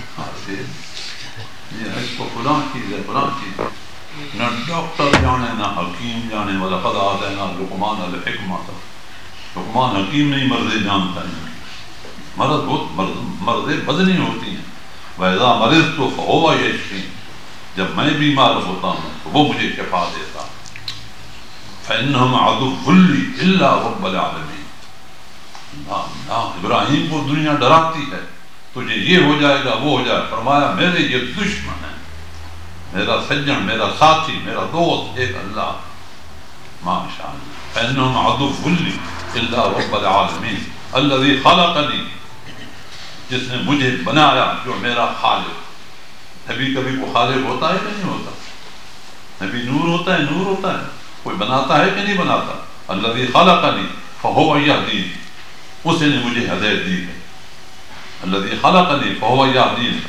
آسیب یہ اس کو فلاں چیز ہے، فلاں چیز ہے، نہ ڈاکٹر جانے نہ حکیم جانے والا خدا دینا لقمان الحکمت، لقمان حکیم نہیں مرضی جانتا ہے، مرض بہت مرضیں بدنی ہوتی ہیں، وَإِذَا مَرِضْتُ فَهُوَ يَشْفِينِ، جب میں بیمار ہوتا ہوں تو وہ مجھے شفا دیتا، فَإِنَّهُمْ عَدُوٌّ لِّي إِلَّا رَبَّ الْعَالَمِينَ۔ ابراہیم کو دنیا ڈراتی ہے تجھے یہ ہو جائے گا وہ ہو جائے، فرمایا میرے یہ دشمن ہے، میرا سجن، میرا ساتھی، میرا دوست ایک اللہ، ماشاء اللہ۔ فَإِنَّهُمْ عَدُوٌّ لِّي إِلَّا رَبَّ الْعَالَمِينَ الَّذِي خَلَقَنِي، جس نے مجھے بنایا، جو میرا خالق۔ نبی کبھی کو خالق ہوتا ہے کہ نہیں ہوتا؟ نبی نور ہوتا ہے، نور ہوتا ہے، کوئی بناتا ہے کہ نہیں بناتا؟ الذی خلقنی فہو یہدین، اسی نے مجھے ہدایت دی ہے۔ الذی خلقنی فہو یہدین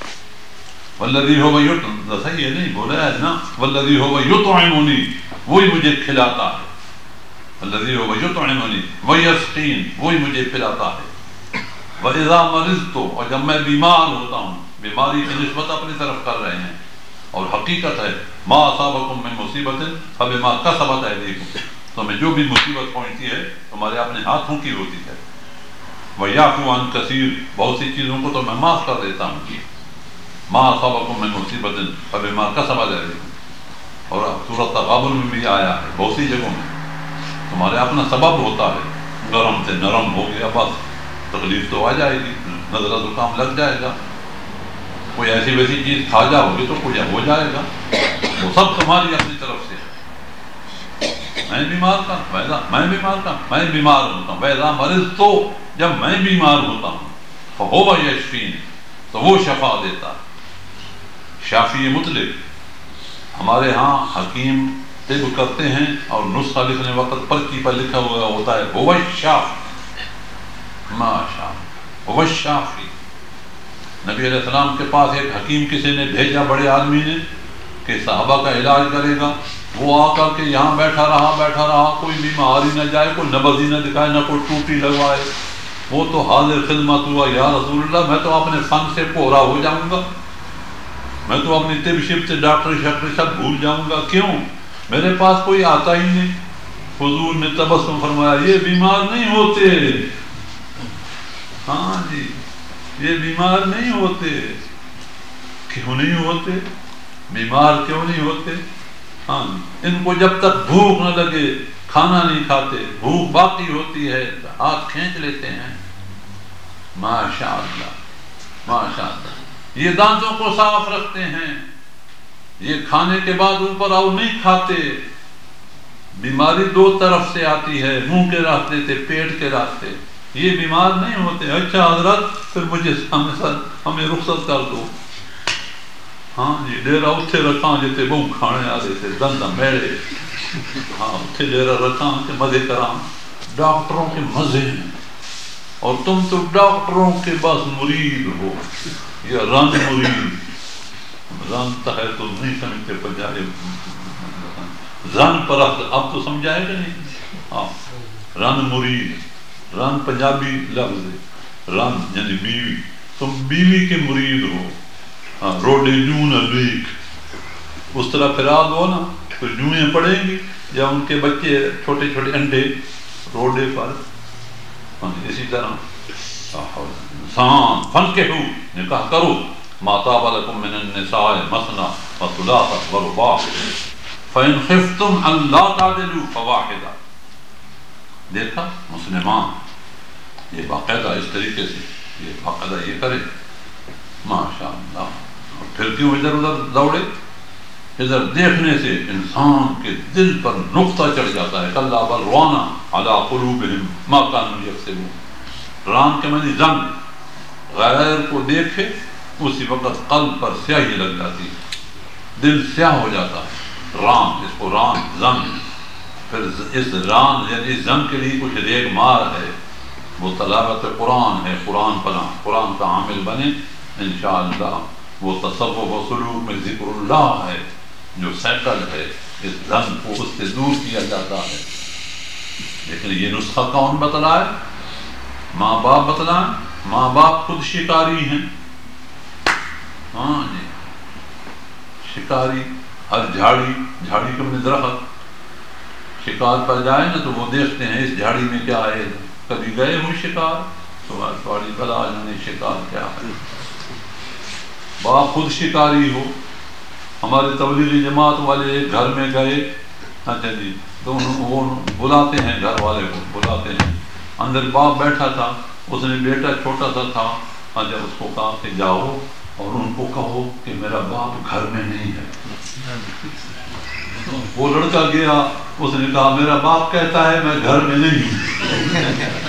والذی هو یطعمنی، صحیح ہے نہیں بولا ہے نا، والذی هو یطعمنی، وہی مجھے کھلاتا ہے، الذی هو یطعمنی ویسقین، وہی مجھے پلاتا ہے۔ وَإِذَا مَرِضْتُ، اور جب میں بیمار ہوتا ہوں، بیماری کی نسبت اپنی طرف کر رہے ہیں، اور حقیقت ہے مَا أَصَابَكُم مِّن مُّصِيبَةٍ فَبِمَا كَسَبَتْ أَيْدِيكُم، تمہیں جو بھی مصیبت پہنچتی ہے تمہارے اپنے ہاتھوں کی ہوتی ہے۔ وَيَعْفُو عَن كَثِيرٍ، بہت سی چیزوں کو تو میں معاف کر دیتا ہوں۔ مَا أَصَابَكُم مِّن مُّصِيبَةٍ فَبِمَا كَسَبَتْ أَيْدِيكُم، اور سورۃ تغابن میں بھی آیا ہے بہت سی جگہوں میں، تمہارے اپنا سبب ہوتا ہے، گرم سے نرم ہو گیا بس تکلیف تو آ جائے گی، نزلہ زکام لگ جائے گا، کوئی ایسی ویسی چیز کھا جاؤ گے تو کچھ ہو جائے گا، وہ سب تمہاری اپنی طرف سے ہے۔ میں بیمار کا میں بیمار ہوتا ہوں، وَإِذَا مَرِضْتُ، جب میں بیمار ہوتا ہوں، فَهُوَ يَشْفِينِ، تو وہ شفا دیتا ہے۔ شافی مطلق، ہمارے ہاں حکیم طب کرتے ہیں اور نسخہ لکھنے وقت پرچی پر لکھا ہوا ہوتا ہے هو الشافی، ماشاء اللہ، هو الشافی۔ نبی علیہ السلام کے پاس ایک حکیم کسی نے بھیجا، بڑے آدمی نے، کہ صحابہ کا علاج کرے گا، وہ آ کر کے یہاں بیٹھا رہا، کوئی بیماری نہ جائے، کوئی نبض ہی نہ دکھائے، نہ کوئی ٹوٹی لگوائے، وہ تو حاضر خدمت ہوا، یا رسول اللہ میں تو اپنے فن سے پورا ہو جاؤں گا، میں تو اپنی طب شب سے ڈاکٹر شاکٹر سب بھول جاؤں گا، کیوں؟ میرے پاس کوئی آتا ہی نہیں۔ حضور نے تبسم فرمایا یہ بیمار نہیں ہوتے، ہاں جی یہ بیمار نہیں ہوتے۔ کیوں نہیں ہوتے؟ بیمار کیوں نہیں ہوتے؟ ہاں ان کو جب تک بھوک نہ لگے کھانا نہیں کھاتے، بھوک باقی ہوتی ہے ہاتھ کھینچ لیتے ہیں۔ ماشاء اللہ، ماشاء اللہ، یہ دانتوں کو صاف رکھتے ہیں، یہ کھانے کے بعد اوپر آؤ نہیں کھاتے۔ بیماری دو طرف سے آتی ہے، منہ کے راستے سے، پیٹ کے راستے، یہ بیمار نہیں ہوتے۔ اچھا حضرت پھر مجھے ہمیں رخصت کر دو۔ ہاں جی ڈیرا اتھے رکھاں جتے بہو کھانے آ رہے تھے دند میڑے، ہاں اتھے ڈیرا رکھاں کہ مزے کراں، ڈاکٹروں کے مزے ہیں، اور تم تو ڈاکٹروں کے بس مرید ہو، یا رن مرید، رن تو ہے تو نہیں سمجھتے پنجابی، رن پرست، اب تو سمجھائے گا نہیں، ہاں رن مرید، رن پنجابی لفظ ہے، رن یعنی بیوی، تم بیوی کے مرید ہو، ہاں روڈے جوں نہ بیک، اس طرح پھرا دو نا تو جوئیں پڑیں گی، یا ان کے بچے چھوٹے چھوٹے انڈے روڈے پر، ہاں اسی طرح انسان فن کے ہو نکاح کرو، ما طاب لکم من النساء مثنى وثلاث ورباع فإن خفتم ألا تعدلوا فواحدة۔ دیکھا مسلمان یہ باقاعدہ اس طریقے سے، یہ باقاعدہ یہ کرے، ماشاء اللہ۔ پھر کیوں ادھر ادھر دوڑے؟ ادھر دیکھنے سے انسان کے دل پر نقطہ چڑھ جاتا ہے. کلا بل روانا علی قلوبہم ما کانوا یکسبون. ران کے معنی زنگ. غیر کو دیکھے اسی وقت قلب پر سیاہی لگ جاتی ہے, دل سیاہ ہو جاتا ہے. ران, اس کو ران زنگ. پھر اس ران یعنی اس زنگ کے لیے کچھ ریگ مار ہے, وہ تلاوت قرآن ہے. قرآن پڑھنا, قرآن کا عامل بنے انشاءاللہ. وہ تصوف و سلوک میں ذکر اللہ ہے جو سیکل ہے, اس زنگ کو اس سے دور کیا جاتا ہے. لیکن یہ نسخہ کون بتلائے؟ ماں باپ بتلائیں. ماں باپ خود شکاری ہیں. ہاں جی, شکاری. ہر جھاڑی کے اپنے درخت شکار پر جائے نا تو وہ دیکھتے ہیں اس جھاڑی میں کیا ہے. کبھی گئے ہوں شکار تو تھوڑی بلا جانے شکار کیا ہے. باپ خود شکاری ہو. ہمارے تبلیغی جماعت والے ایک گھر میں گئے, اچھا جی, تو وہ بلاتے ہیں, گھر والے کو بلاتے ہیں. اندر باپ بیٹھا تھا, اس نے بیٹا چھوٹا سا تھا, اچھا, اس کو کہا کہ جاؤ اور ان کو کہو کہ میرا باپ گھر میں نہیں ہے. وہ لڑکا گیا, اس نے کہا میرا باپ کہتا ہے میں گھر میں نہیں ہوں.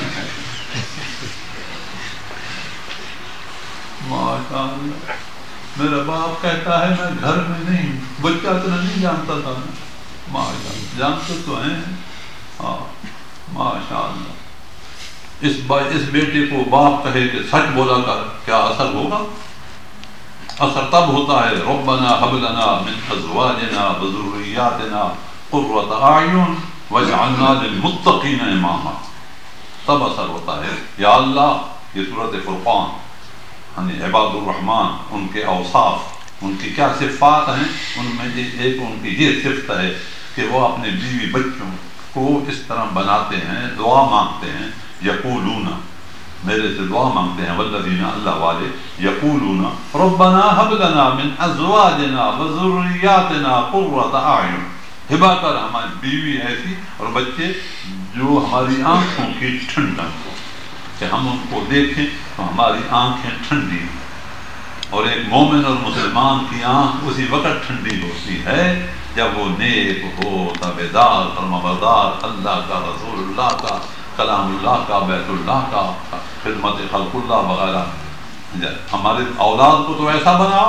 ماشاء اللہ, میرا باپ کہتا ہے میں گھر میں نہیں ہوں. بچہ اتنا نہیں جانتا تھا نا, ماشاء اللہ, جانتے تو ہیں. ہاں ماشاء اللہ. اس بیٹے کو باپ کہے کہ سچ بولا کر, کیا اثر ہوگا؟ اثر تب ہوتا ہے ربنا هب لنا من ازواجنا وذرياتنا قرة اعین واجعلنا للمتقین اماما. تب اثر ہوتا ہے. یا اللہ, یہ سورۃ فرقان, یعنی عباد الرحمن, ان کے اوصاف, ان کی کیا صفات ہیں, ان میں ایک ان کی یہ صفت ہے کہ وہ اپنے بیوی بچوں کو اس طرح بناتے ہیں, دعا مانگتے ہیں. یقولون, میرے سے دعا مانگتے ہیں, والذین, اللہ والے, یقولون ربنا هب لنا من ازواجنا وذریاتنا قرۃ اعین. ہبا کر ہماری بیوی ایسی اور بچے جو ہماری آنکھوں کی ٹھنڈک ہو, کہ ہم ان کو دیکھیں تو ہماری آنکھیں ٹھنڈی ہوں. اور ایک مومن اور مسلمان کی آنکھ اسی وقت ٹھنڈی ہوتی ہے جب وہ نیک ہو, تابعدار, فرمانبردار, اللہ کا, رسول اللہ کا, کلام اللہ کا, بیت اللہ کا, خدمت خلق اللہ وغیرہ. ہمارے اولاد کو تو ایسا بنا,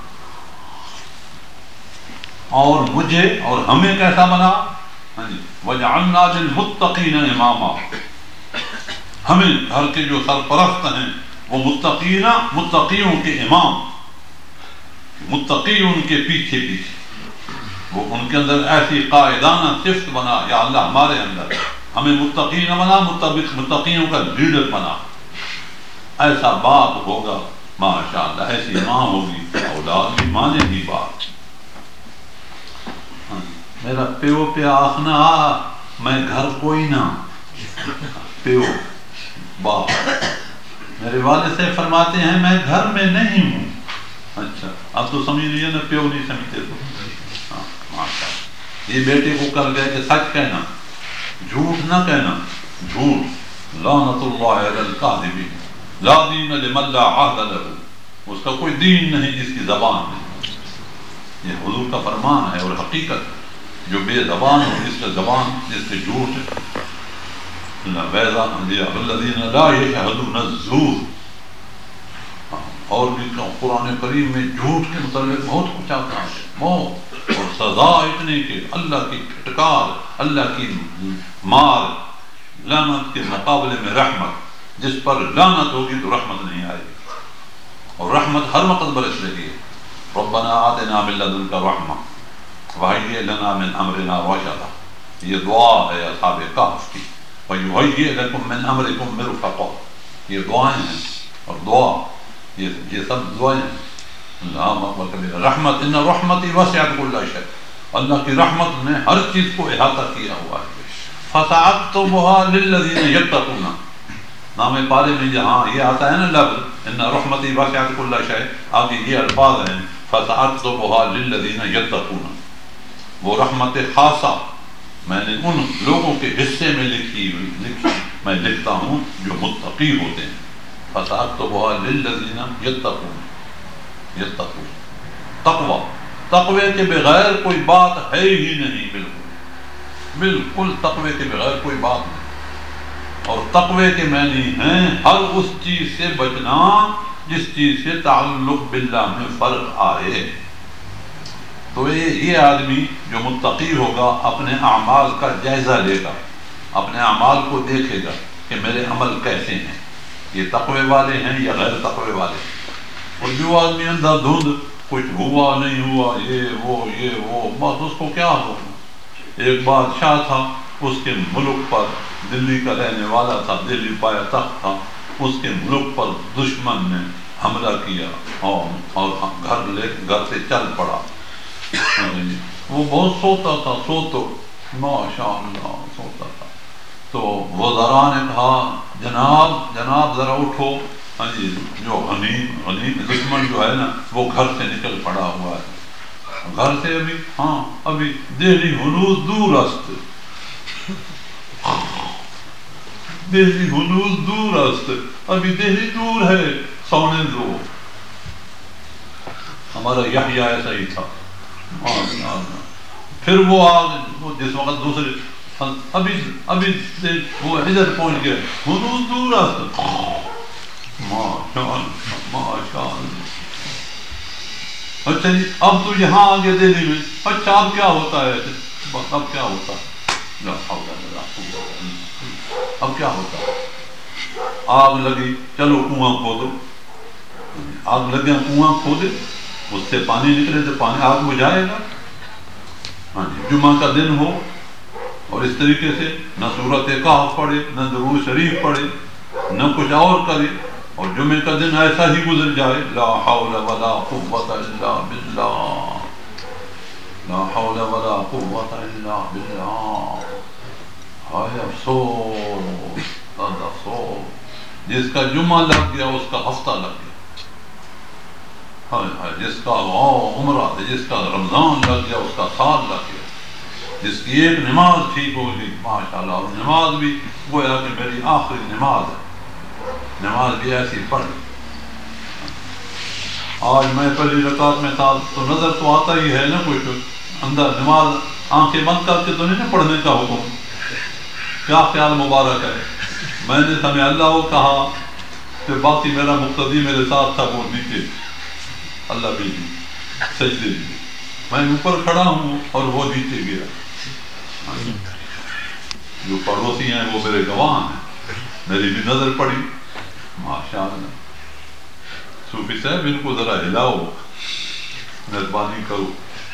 اور مجھے اور ہمیں کیسا بنا؟ وَجَعَلْنَا لِلْمُتَّقِينَ إِمَامًا. ہمیں گھر کے جو سرپرست ہیں وہ متقیوں کے امام, متقی ان کے پیچھے پیچھے. وہ ان کے اندر ایسی قائدانہ صفت بنا, یا اللہ ہمارے اندر ہمیں متقی نہ بنا, متقیوں کا لیڈر بنا. ایسا باپ ہوگا ماشاءاللہ, ایسی ماں ہوگی, اولاد بھی مانے گی باپ. میرا پیو پہ آخنا میں گھر کوئی نہ, پیو باپ. میرے والد سے فرماتے ہیں میں گھر میں نہیں ہوں. اچھا, اب تو سمجھ لیجیے نا, پیو نہیں سمجھتے تو. یہ بیٹے کو کر گئے کہ سچ کہنا, جھوٹ نہ کہنا. جھوٹ, لعنت اللہ علی الکاذبین, لا دین لمن لا عہد لہ. اس کا کوئی دین نہیں جس کی زبان نہیں. یہ حضور کا فرمان ہے اور حقیقت. جو بے زبان ہو, جس کا زبان, جس کے جھوٹ ہے. الذین لا یشہدون الزور. اور بھی قرآن کریم میں جھوٹ کے متعلق بہت کچھ آتا ہے, موت اور سزا اتنے کہ اللہ کی پھٹکار, اللہ کی مار, لعنت کے مقابلے میں رحمت. جس پر لعنت ہوگی تو رحمت نہیں آئے گی, اور رحمت ہر وقت برس رہی ہے. ربنا آتنا من لدنک رحمہ وہیئ لنا من امرنا رشدا. یہ دعا ہے اصحاب کہف کی. وَيُهَيِّئْ لَكُم مِّنْ أَمْرِكُم مِّرْفَقًا. یہ دعائیں ہیں, اور دعا یہ سب دعائیں ہیں. اللہ اکبر کبیرہ. رحمت, ان رحمتی وسعت کل شیء. اللہ کی رحمت نے ہر چیز کو احاطہ کیا ہوا ہے. فَسَأَكْتُبُهَا لِلَّذِينَ يَتَّقُونَ. نام پارے میں جہاں یہ آتا ہے نا لفظ ان رحمتی وسعت کل شیء, آگے یہ الفاظ ہیں فَسَأَكْتُبُهَا لِلَّذِينَ يَتَّقُونَ. وہ رحمت خاصہ میں نے ان لوگوں کے حصے میں لکھی میں لکھتا ہوں جو متقی ہوتے ہیں. فَسَأَكْتُبُهَا لِلَّذِينَ يَتَّقُونَ. تقوی تقوی کے بغیر کوئی بات ہے ہی نہیں، بالکل تقوی کے بغیر کوئی بات نہیں۔ اور تقوی کے معنی ہیں ہر اس چیز سے بچنا جس چیز سے تعلق باللہ میں فرق آئے۔ تو یہ آدمی جو متقی ہوگا اپنے اعمال کا جائزہ لے گا، اپنے اعمال کو دیکھے گا کہ میرے عمل کیسے ہیں، یہ تقوی والے ہیں یا غیر تقوی والے۔ اور جو آدمی اندھا دھند کچھ ہوا نہیں ہوا، یہ وہ بس اس کو کیا ہو۔ ایک بادشاہ تھا، اس کے ملک پر، دلی کا رہنے والا تھا، دلی پایا تخت تھا، اس کے ملک پر دشمن نے حملہ کیا اور گھر سے چل پڑا۔ وہ بہت سوتا تھا، ماشاء اللہ سوتا تھا۔ تو وزراء نے کہا جناب ذرا اٹھو، ہاں جی جو غنی دشمن جو ہے نا وہ گھر سے نکل پڑا ہوا ہے، گھر سے ابھی دہلی ہنوز دور است، دہلی ہنوز دور است، ابھی دہلی دور ہے، سونے دو۔ ہمارا یحییٰ ایسا ہی تھا۔ پھر وہ جس وقت دوسرے ابھی وہ ادھر پہنچ گئے، ہنوز دور است، ماشاء اللہ۔ اچھا جی اب تو یہاں آگے دہلی میں، اچھا اب کیا ہوتا ہے، بس اب کیا ہوتا ہے، اب کیا ہوتا ہے، آگ لگی چلو کنواں کھودو، آگ لگے کنواں کھودے، اس سے پانی نکلے تو پانی آگ بجھائے گا۔ ہاں جی جمعہ کا دن ہو اور اس طریقے سے نہ سورۃ کہف پڑھے، نہ درود شریف پڑھے، نہ کچھ اور کرے، اور جمعے کا دن ایسا ہی گزر جائے، لا حول ولا قوت الا باللہ، لا حول ولا قوت الا باللہ۔ ہائے افسوس، افسوس، جس کا جمعہ لگ گیا اس کا ہفتہ لگ گیا، جس کا عمرہ، جس کا رمضان لگ گیا اس کا سال لگ گیا، جس کی ایک نماز ٹھیک ہوگی ماشاءاللہ، اور نماز بھی گویا کہ میری آخری نماز ہے، نماز بھی ایسی پڑھ۔ آج میں پہلی رکعت میں تھا تو نظر تو آتا ہی ہے نا کچھ اندر، نماز آنکھیں بند کر کے تو نہیں پڑھنے کا حکم، کیا خیال مبارک ہے۔ میں نے سمع اللہ کو کہا کہ باقی میرا مقتدی میرے ساتھ تھا، وہ نیچے اللہ بھی سجدے دی، میں اوپر کھڑا ہوں اور وہ نیچے گیا۔ جو پڑوسی ہیں وہ میرے گواہ ہیں، میری بھی نظر پڑی ماشاءاللہ۔ صوفی صاحب ان کو ذرا ہلاؤ، مہربانی کرو،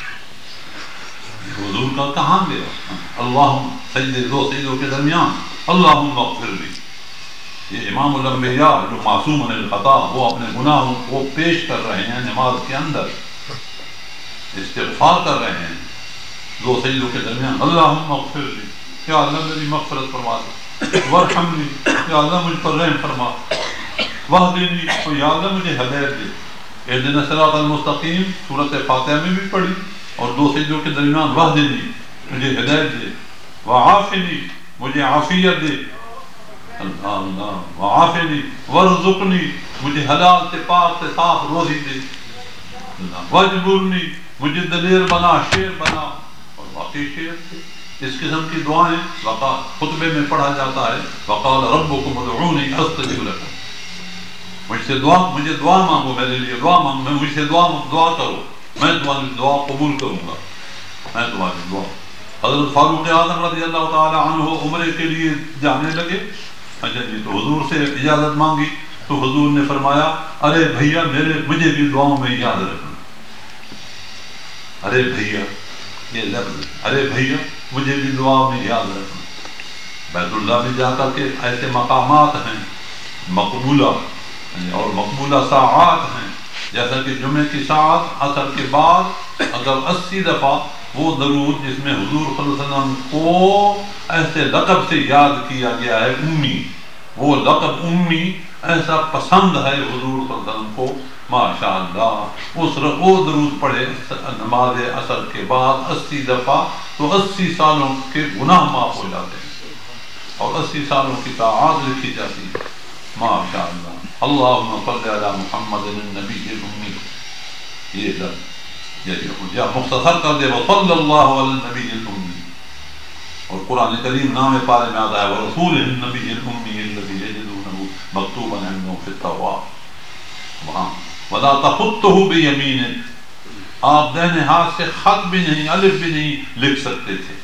حضور کا کہاں گیا، اللہم سجدے دو سجدوں کے درمیان اللہم اغفر لی۔ یہ امام الانبیاء جو معصوم عن الخطا، وہ اپنے گناہوں کو پیش کر رہے ہیں نماز کے اندر، استغفار کر رہے ہیں دو سجدوں کے درمیان، اللہم اغفر لی، یا اللہ میری مغفرت فرما دے، وارحمنی، یا اللہ مجھ پر رحم فرما، واہدنی، یا اللہ مجھے ہدایت دے، اہدنا الصراط المستقیم سورۃ فاتحہ میں بھی پڑھی، اور دو سجدوں کے درمیان واہدنی مجھے ہدایت دے، وعافنی مجھے عافیت دے، اللہ وعافنی ورزقنی مجھے حلال سے پاک سے صاف روزی دے، واجبرنی مجھے دلیر بنا، شیر بنا، اور واقعی شیر تھے۔ اس قسم کی دعائیں خطبے میں پڑھا جاتا ہے، وقال ربکم ادعونی استجب لکم، مجھ سے دعا مانگو، میرے لیے دعا مانگو، مجھ سے دعا کرو، میں تمہاری دعا قبول کروں گا، میں تمہاری دعا۔ حضرت فاروق اعظم رضی اللہ تعالی عنہ عمرے کے لیے جانے لگے، اچھا جی تو حضور سے اجازت مانگی تو حضور نے فرمایا ارے بھیا مجھے بھی دعاؤں میں یاد رکھنا، ارے بھیا، یہ لفظ ارے بھیا مجھے بھی دعا میں یاد رکھنا۔ بیت اللہ میں جا کر کے ایسے مقامات ہیں مقبولہ، اور مقبولہ ساعات ہیں، جیسا کہ جمعے کی ساعت عصر کے بعد اگر 80 دفعہ وہ درود جس میں حضور صلی اللہ علیہ وسلم کو ایسے لقب سے یاد کیا گیا ہے امی، وہ لقب امی ایسا پسند ہے حضور صلی اللہ علیہ وسلم کو ماشاءاللہ، وہ درود پڑھے نماز عصر کے بعد 80 دفعہ تو 80 سالوں کے گناہ معاف ہو جاتے ہیں اور 80 سالوں کی طاعات لکھی جاتی ہے ماشاءاللہ۔ اللہم صلی علی محمد النبی الامی، یہ لفظ یا مختصر کر دے وصلی اللہ علی النبی الامی، اور قرآن کریم نام پارے میں آتا ہے ورسول النبی الامی الذی یجدونہ مکتوبا عندہم فی التوراۃ، وہاں ولا تخطہ بیمینک، آپ دہنے ہاتھ سے خط بھی نہیں، الف بھی نہیں لکھ سکتے تھے.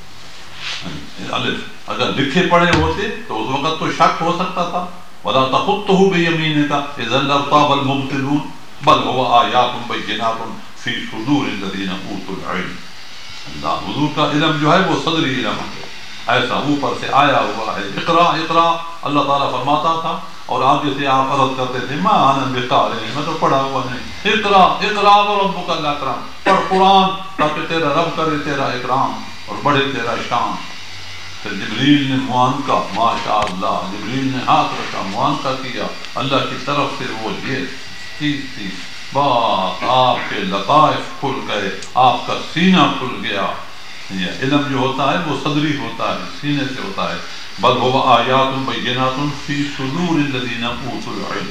الف اگر لکھے پڑھے ہوتے تو اس وقت تو شک ہو سکتا تھا. ولا تخطہ بیمینک اذا لارتاب المبطلون بل هو آیات بینات فی صدور الذین اوتوا العلم. اللہ حضور کا علم جو ہے وہ صدری علم ہے، ایسا اوپر سے آیا ہوا ہے. اقرا اقرا اللہ تعالیٰ فرماتا تھا، اور آگے سے آپ عرض کرتے تھے ما انا بقارئ، میں تو پڑھا ہوا نہیں. اقرا اقرا وربک الاکرم، پڑھ قرآن تاکہ تیرا رب کرے تیرا اکرام اور بڑھے تیرا شان. پھر جبریل نے معانقہ، ماشاء اللہ، جبریل نے ہاتھ رکھا، معانقہ کیا، اللہ کی طرف سے وہ یہ چیز تھی، بات آپ کے لطائف کھل گئے، آپ کا سینہ کھل گیا. یہ علم جو ہوتا ہے وہ صدری ہوتا ہے، سینے سے ہوتا ہے. بل هو آیات بینات فی صدور الذین اوتوا العلم.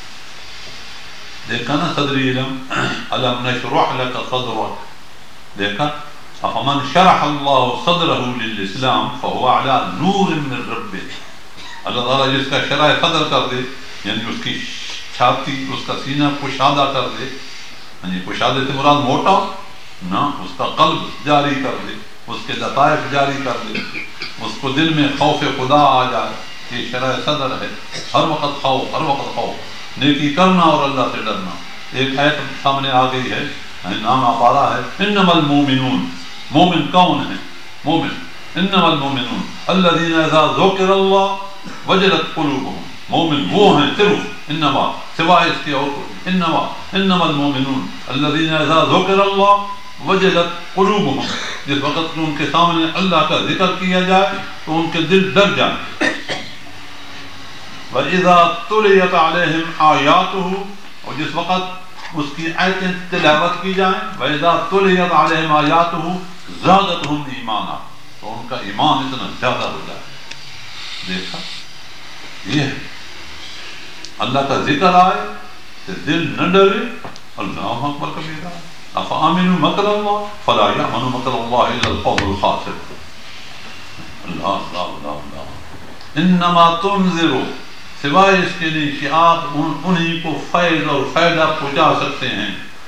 دیکھا نا صدری علم، الم نشرح لک صدرک، دیکھا افمن شرح اللہ صدرہ للاسلام فهو علی نور من ربہ. اللہ تعالیٰ جس کا شرح صدر کر دے، یعنی اس کی چھاتی، اس کا سینہ کشادہ کر دے، یعنی کشادے سے مراد موٹا نہ، اس کا قلب جاری کر دے، اس کے لطائف جاری کر دے، اس کو دل میں خوف خدا آ جائے. یہ شرح صدر ہے، ہر وقت خوف، ہر وقت خوف، نیکی کرنا اور اللہ سے ڈرنا. ایک آیت سامنے آ گئی ہے، نام پارا ہے انما المومنون. مومن کون ہے؟ مومن انما المومنون الذین اذا ذکر اللہ وجلت قلوبهم. مومن وہ ہیں صرف، انما سوائے اس کے اور انما المومنون الذین اذا ذکر اللہ وجلت قلوبهم، جس وقت ان کے سامنے اللہ کا ذکر کیا جائے تو ان کے دل ڈر جائیں. وَإِذَا تُلِيَتْ عَلَيْهِمْ آيَاتُهُ، اور جس وقت اس کی آیتیں تلاوت کی جائیں، وَإِذَا تُلِيَتْ عَلَيْهِمْ آيَاتُهُ زَادَتْهُمْ ایمانا، تو ان کا ایمان اتنا زیادہ ہو جائے. دیکھا یہ ہے اللہ کا ذکر آئے تو دل نہ ڈرے. اللہ اکبر کبیرہ. افامنوا مکر اللہ فلا یامن مکر اللہ الا القوم الخاسرون. اللہ اللہ اللہ اللہ. انما تنذر، سوائے اس کے لیے کہ آپ انہی کو فیض اور فائدہ پہنچا سکتے ہیں.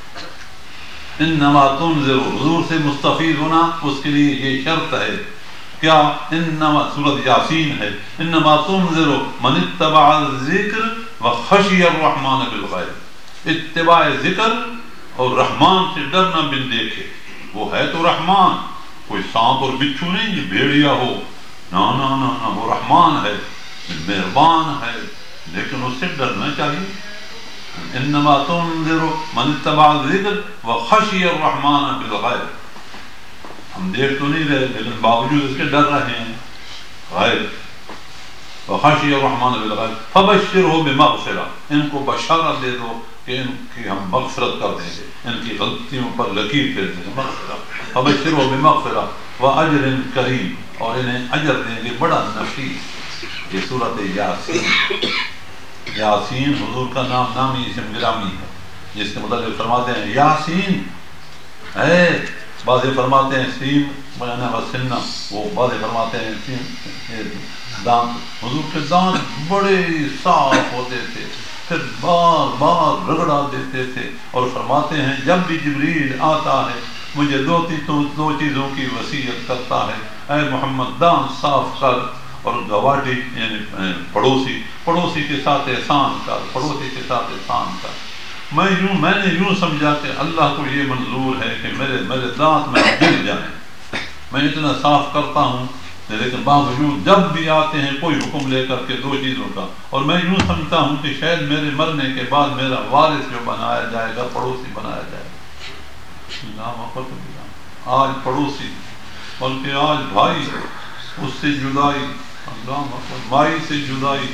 انما تنذر، حضور سے مستفید ہونا اس کے لیے یہ شرط ہے. کیا؟ انما سورۃ یاسین ہے. انما تنذر من اتبع الذکر وخشی الرحمن بالغیب. اتباع ذکر اور رحمان سے ڈرنا بن دیکھے. وہ ہے تو رحمان، کوئی سانپ اور بچھو نہیں یہ بھیڑیا ہو، نہ نہ نہ نہ، وہ رحمان ہے، مہربان ہے، لیکن اس سے ڈرنا چاہیے. انما تنذر من اتبع الذکر وخشی الرحمن بالغیب. ہم دیکھ تو نہیں رہے لیکن باوجود اس کے ڈر رہے ہیں غیب. وخشی الرحمن بالغیب فبشرہ بمغفرہ، ان کو بشارت دے دو کہ ان کی ہم مغفرت کر دیں گے، ان کی غلطیوں پر لکیر پھیر دیں گے. مغفرہ فبشرہ بمغفرہ واجر کریم، اور انہیں اجر دیں گے بڑا نفیس. یہ سورۃ یاسین. یاسین حضور کا نام نامی اسم گرامی ہے، جس کے متعلق فرماتے ہیں یاسین ہے، بعض فرماتے ہیں سین بیانہ وسنہ، وہ بعض فرماتے ہیں سین دانت. حضور کے دانت بڑے صاف ہوتے تھے، پھر بار بار رگڑا دیتے تھے، اور فرماتے ہیں جب بھی جبریل آتا ہے مجھے دو چیزوں کی وصیت کرتا ہے، اے محمد دانت صاف کر، اور گواٹی یعنی پڑوسی کے ساتھ احسان کر، پڑوسی کے ساتھ احسان کر. میں نے یوں سمجھا کہ اللہ کو یہ منظور ہے کہ میرے دانت میں گر جائیں. میں اتنا صاف کرتا ہوں لیکن باوجود جب بھی آتے ہیں کوئی حکم لے کر کے دو چیزوں کا، اور میں یوں سمجھتا ہوں کہ شاید میرے مرنے کے بعد میرا وارث جو بنایا جائے گا پڑوسی بنایا جائے گا. آج پڑوسی بلکہ آج بھائی، اس سے جدائی، مائی سے جدائی،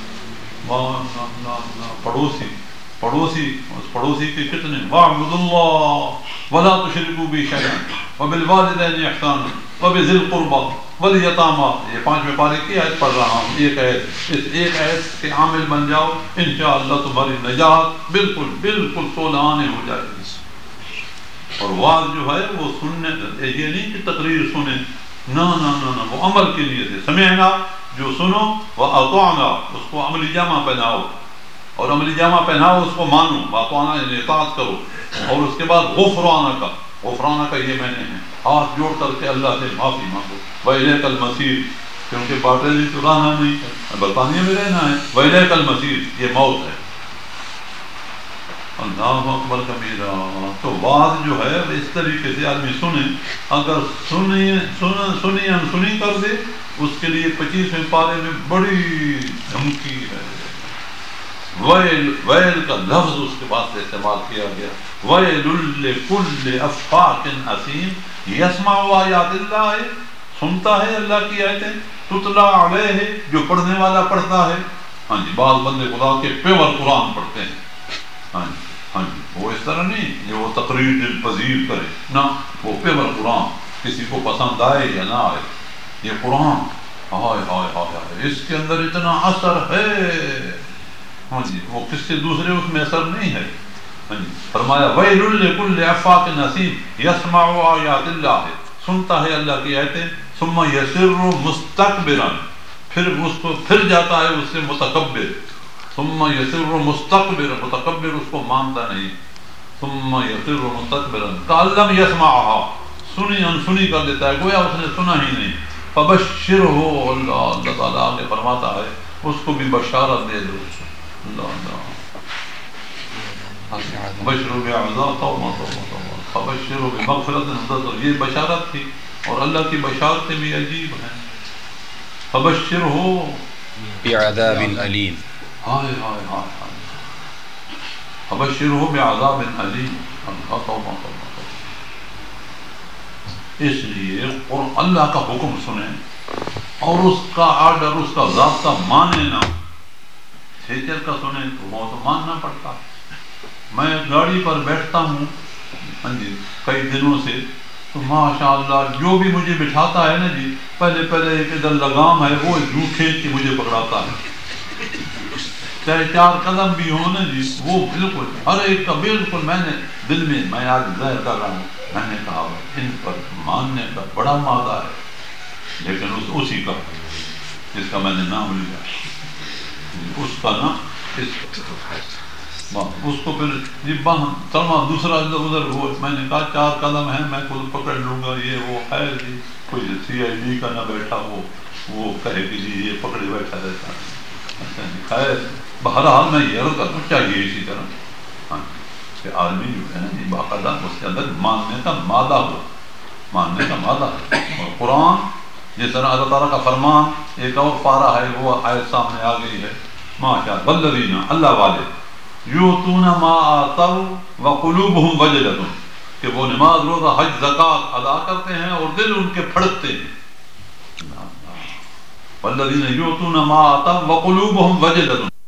پڑوسی کے کتنے. وَاعْبُدُوا اللَّهَ وَلَا تُشْرِكُوا بِهِ شَيْئًا وَبِالْوَالِدَيْنِ إِحْسَانًا وَبِذِي الْقُرْبَى وَالْيَتَامَى. یہ 5ویں پارے کی آیت پڑھ رہا ہوں. ایک آیت، اس ایک آیت کے عامل بن جاؤ، انشاءاللہ تمہاری نجات بالکل 16 آنے ہو جائے گی. اور واز جو ہے وہ سننے، یہ نہیں کہ تقریر سنیں، نہ نہ نہ نہ، وہ عمل کے لیے تھے. سمعنا جو سنو، واطعنا اس کو عملی جامہ پہناؤ، اور عملی جامہ پہناؤ اس کو مانو، واطعنا یعنی اطاعت کرو. اور اس کے بعد غفرانک، غفرانک یہ میں نے ہاتھ جوڑ کر کے اللہ سے معافی مانگو. وإلیک المصیر، کیونکہ باطلی تو رہنا نہیں ہے، برطانیہ میں رہنا ہے. وإلیک المصیر یہ موت ہے. اللہ اکبر کبیرہ. تو بات جو ہے اس طریقے سے آدمی سنے، اگر سنی کر دے، اس کے لیے 25ویں پارے میں بڑی دھمکی ہے. ویل، ویل کا لفظ اس کے بعد سے استعمال کیا گیا. ویل لکل افاک اثیم یسمع آیات اللہ، سنتا ہے اللہ کی آیتیں، تتلا علیہ جو پڑھنے والا پڑھتا ہے. ہاں جی، بعض بندے خدا کے پیور قرآن پڑھتے ہیں. ہاں جی ہاں جی، وہ اس طرح نہیں کہ وہ تقریر دل پذیر کرے، نہ، وہ پیور قرآن، کسی کو پسند آئے یا نہ آئے. یہ قرآن ہائے ہائے ہائے، اس کے اندر اتنا اثر ہے. ہاں جی، وہ کس سے دوسرے اس میں اثر نہیں ہے. ہاں جی، فرمایا ویل لکل افاک اثیم یسمع آیات اللہ، سنتا ہے اللہ کی آیتیں. ثم یسر مستکبرا، پھر اس کو پھر جاتا ہے اس سے متکبر. ثم یسر مستکبر، متکبر اس کو مانتا نہیں. ثم یسر مستکبرا کأن لم یسمعها، سنی انسنی کر دیتا ہے، گویا اس نے سنا ہی نہیں. فبشرہ، اللہ تعالیٰ آگے فرماتا ہے اس کو بھی بشارت دے دو. اللہ بشر بعذاب، توبہ توبہ توبہ، فبشر بمغفرت، یہ بشارت تھی. اور اللہ کی بشارتیں بھی عجیب ہیں. فبشرہ بعذاب علیم، ہائے ہائے ہائے ہائے، فبشرہ بعذاب علیم. اللہ توبہ توبہ توبہ. اس لیے اللہ کا حکم سنیں اور اس کا آرڈر، اس کا ضابطہ مانے نہ. تھیٹر کا سنیں تو وہ تو ماننا پڑتا. میں گاڑی پر بیٹھتا ہوں ہاں جی کئی دنوں سے، تو ماشاء اللہ جو بھی مجھے بٹھاتا ہے نا جی، پہلے ایک ادھر لگام ہے وہ یوں کھینچ کے مجھے پکڑاتا ہے. چاہے 4 قدم بھی ہو نا جی، وہ بالکل ہر ایک کا بالکل. میں آج ظاہر کر رہا ہوں، میں نے کہا ان پر ماننے کا بڑا مادہ ہے، لیکن اسی کا جس کا میں نے نام لیا، اس کا نا اس کو پھر جی سلما دوسرا ادھر وہ، میں نے کہا 4 قدم ہیں، میں خود پکڑ لوں گا. یہ وہ ہے جی کوئی CID کا نہ بیٹھا وہ کہے کہ جی یہ پکڑے بیٹھا رہتا ہے. خیر بہرحال میں یہ عرض کرنا چاہیے اسی طرح ہاں کہ آدمی جو ہے نا جی باقاعدہ اس کے اندر ماننے کا مادہ ہو، ماننے کا مادہ ہے. اور قرآن جس طرح اللہ تعالیٰ کا فرمان، ایک اور پارہ ہے وہ آیت سامنے آ گئی ہے، ماشاء والذین، اللہ والے، یؤتون ما آتوا وقلوبہم وجلۃ، کہ وہ نماز روزہ حج زکوٰۃ ادا کرتے ہیں اور دل ان کے پھڑکتے ہیں. والذین یؤتون ما آتوا وقلوبہم وجلۃ،